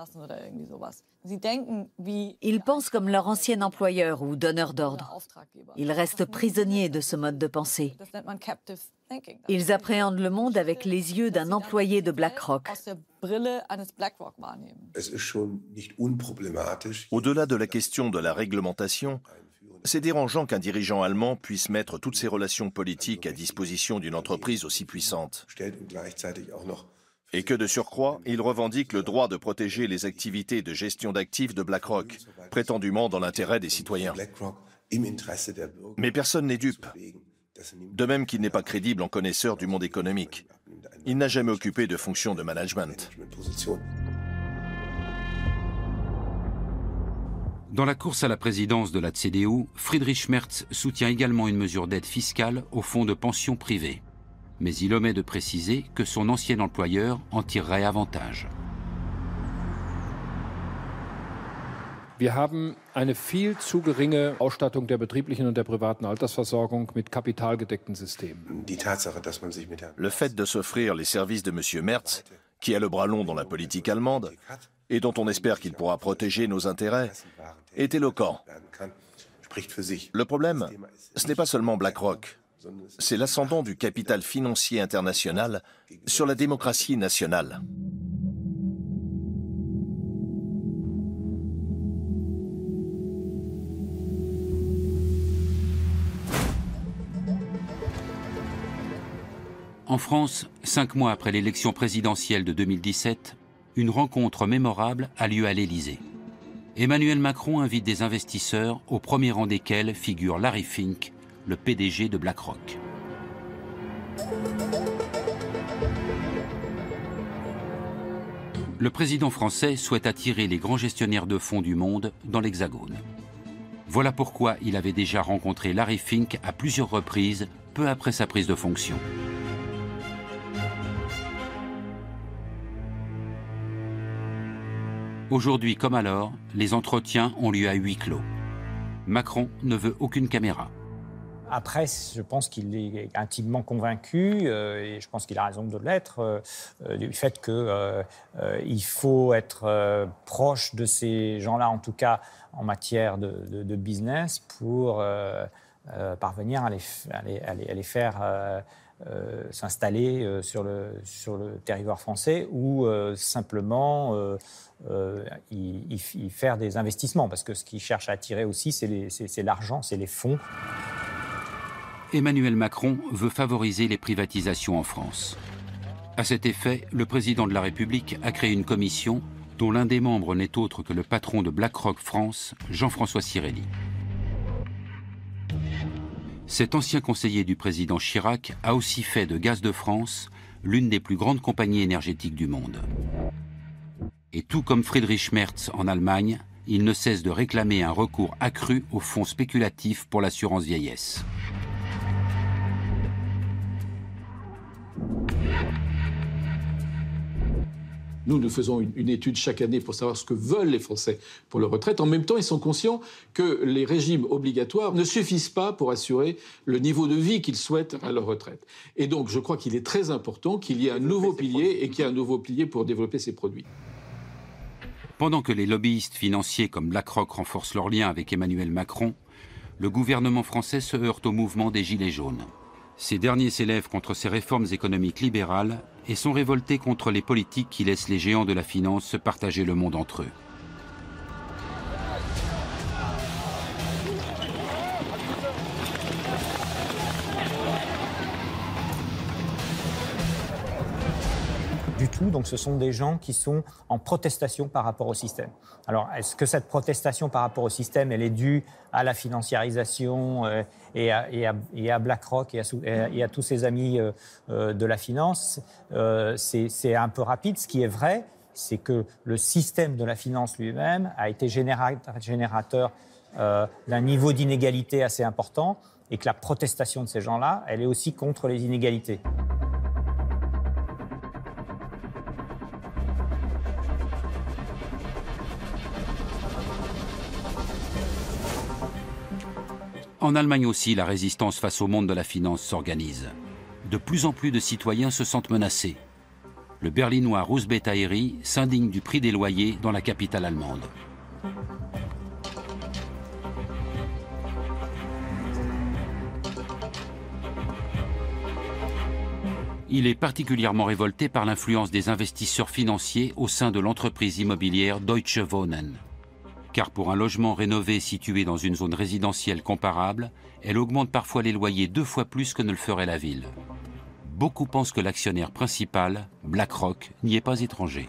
Ils pensent comme leur ancien employeur ou donneur d'ordre. Ils restent prisonniers de ce mode de pensée. Ils appréhendent le monde avec les yeux d'un employé de BlackRock. Au-delà de la question de la réglementation, c'est dérangeant qu'un dirigeant allemand puisse mettre toutes ses relations politiques à disposition d'une entreprise aussi puissante. Et que de surcroît, il revendique le droit de protéger les activités de gestion d'actifs de BlackRock, prétendument dans l'intérêt des citoyens. Mais personne n'est dupe. De même qu'il n'est pas crédible en connaisseur du monde économique. Il n'a jamais occupé de fonction de management. Dans la course à la présidence de la CDU, Friedrich Merz soutient également une mesure d'aide fiscale aux fonds de pension privés. Mais il omet de préciser que son ancien employeur en tirerait avantage. Wir haben eine viel zu geringe Ausstattung der betrieblichen und der privaten Altersversorgung mit kapitalgedeckten Systemen. Le fait de s'offrir les services de M. Merz, qui a le bras long dans la politique allemande, et dont on espère qu'il pourra protéger nos intérêts, est éloquent. Le problème, ce n'est pas seulement BlackRock, c'est l'ascendant du capital financier international sur la démocratie nationale. En France, 5 mois après l'élection présidentielle de 2017, une rencontre mémorable a lieu à l'Élysée. Emmanuel Macron invite des investisseurs, au premier rang desquels figure Larry Fink, le PDG de BlackRock. Le président français souhaite attirer les grands gestionnaires de fonds du monde dans l'Hexagone. Voilà pourquoi il avait déjà rencontré Larry Fink à plusieurs reprises, peu après sa prise de fonction. Aujourd'hui comme alors, les entretiens ont lieu à huis clos. Macron ne veut aucune caméra. Après, je pense qu'il est intimement convaincu, et je pense qu'il a raison de l'être, du fait qu'il faut être proche de ces gens-là, en tout cas en matière de business, pour parvenir à les faire s'installer sur le territoire français ou simplement y faire des investissements. Parce que ce qu'ils cherchent à attirer aussi, c'est l'argent, c'est les fonds. Emmanuel Macron veut favoriser les privatisations en France. À cet effet, le président de la République a créé une commission dont l'un des membres n'est autre que le patron de BlackRock France, Jean-François Cirelli. Cet ancien conseiller du président Chirac a aussi fait de Gaz de France l'une des plus grandes compagnies énergétiques du monde. Et tout comme Friedrich Merz en Allemagne, il ne cesse de réclamer un recours accru aux fonds spéculatifs pour l'assurance vieillesse. Nous faisons une étude chaque année pour savoir ce que veulent les Français pour leur retraite. En même temps, ils sont conscients que les régimes obligatoires ne suffisent pas pour assurer le niveau de vie qu'ils souhaitent à leur retraite. Et donc, je crois qu'il est très important qu'il y ait un nouveau pilier et qu'il y ait un nouveau pilier pour développer ces produits. Pendant que les lobbyistes financiers comme BlackRock renforcent leurs liens avec Emmanuel Macron, le gouvernement français se heurte au mouvement des Gilets jaunes. Ces derniers s'élèvent contre ces réformes économiques libérales et sont révoltés contre les politiques qui laissent les géants de la finance se partager le monde entre eux. Du tout, donc ce sont des gens qui sont en protestation par rapport au système. Alors, est-ce que cette protestation par rapport au système, elle est due à la financiarisation et à BlackRock et à tous ses amis de la finance? C'est un peu rapide. Ce qui est vrai, c'est que le système de la finance lui-même a été générateur d'un niveau d'inégalité assez important et que la protestation de ces gens-là, elle est aussi contre les inégalités. En Allemagne aussi, la résistance face au monde de la finance s'organise. De plus en plus de citoyens se sentent menacés. Le berlinois Russ Bettairy s'indigne du prix des loyers dans la capitale allemande. Il est particulièrement révolté par l'influence des investisseurs financiers au sein de l'entreprise immobilière Deutsche Wohnen. Car pour un logement rénové situé dans une zone résidentielle comparable, elle augmente parfois les loyers 2 fois plus que ne le ferait la ville. Beaucoup pensent que l'actionnaire principal, BlackRock, n'y est pas étranger.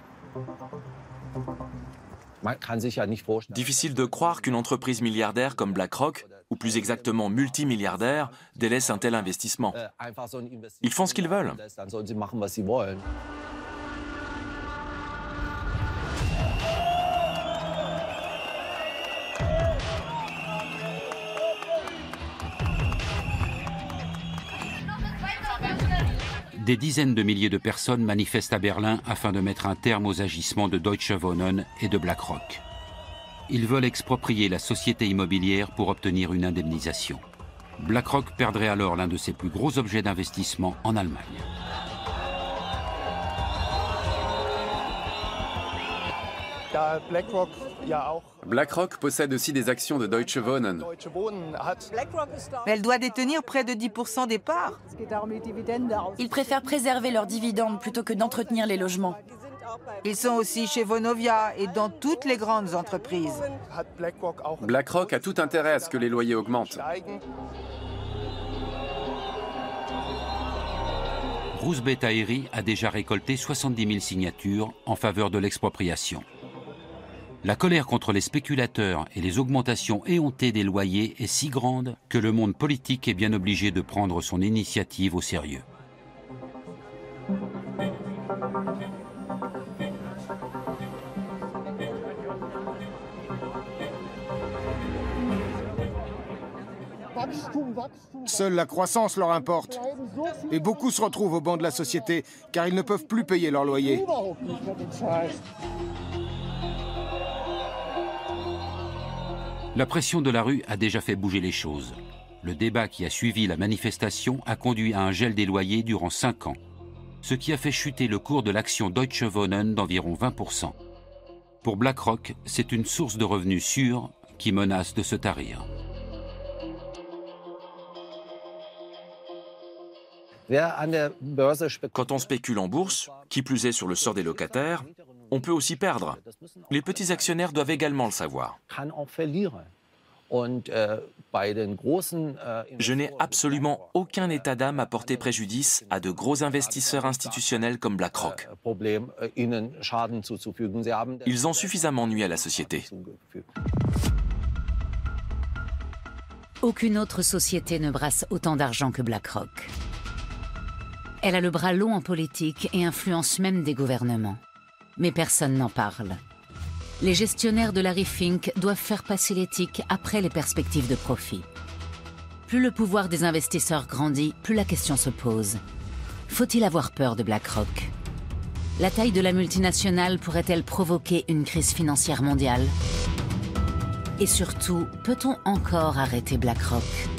Difficile de croire qu'une entreprise milliardaire comme BlackRock, ou plus exactement multimilliardaire, délaisse un tel investissement. Ils font ce qu'ils veulent. Des dizaines de milliers de personnes manifestent à Berlin afin de mettre un terme aux agissements de Deutsche Wohnen et de BlackRock. Ils veulent exproprier la société immobilière pour obtenir une indemnisation. BlackRock perdrait alors l'un de ses plus gros objets d'investissement en Allemagne. BlackRock possède aussi des actions de Deutsche Wohnen. Mais elle doit détenir près de 10% des parts. Ils préfèrent préserver leurs dividendes plutôt que d'entretenir les logements. Ils sont aussi chez Vonovia et dans toutes les grandes entreprises. BlackRock a tout intérêt à ce que les loyers augmentent. Russ Bettairy a déjà récolté 70 000 signatures en faveur de l'expropriation. La colère contre les spéculateurs et les augmentations éhontées des loyers est si grande que le monde politique est bien obligé de prendre son initiative au sérieux. Seule la croissance leur importe. Et beaucoup se retrouvent au banc de la société car ils ne peuvent plus payer leur loyer. La pression de la rue a déjà fait bouger les choses. Le débat qui a suivi la manifestation a conduit à un gel des loyers durant 5 ans, ce qui a fait chuter le cours de l'action Deutsche Wohnen d'environ 20%. Pour BlackRock, c'est une source de revenus sûre qui menace de se tarir. Quand on spécule en bourse, qui plus est sur le sort des locataires, on peut aussi perdre. Les petits actionnaires doivent également le savoir. Je n'ai absolument aucun état d'âme à porter préjudice à de gros investisseurs institutionnels comme BlackRock. Ils ont suffisamment nui à la société. Aucune autre société ne brasse autant d'argent que BlackRock. Elle a le bras long en politique et influence même des gouvernements. Mais personne n'en parle. Les gestionnaires de Larry Fink doivent faire passer l'éthique après les perspectives de profit. Plus le pouvoir des investisseurs grandit, plus la question se pose. Faut-il avoir peur de BlackRock ? La taille de la multinationale pourrait-elle provoquer une crise financière mondiale? Et surtout, peut-on encore arrêter BlackRock?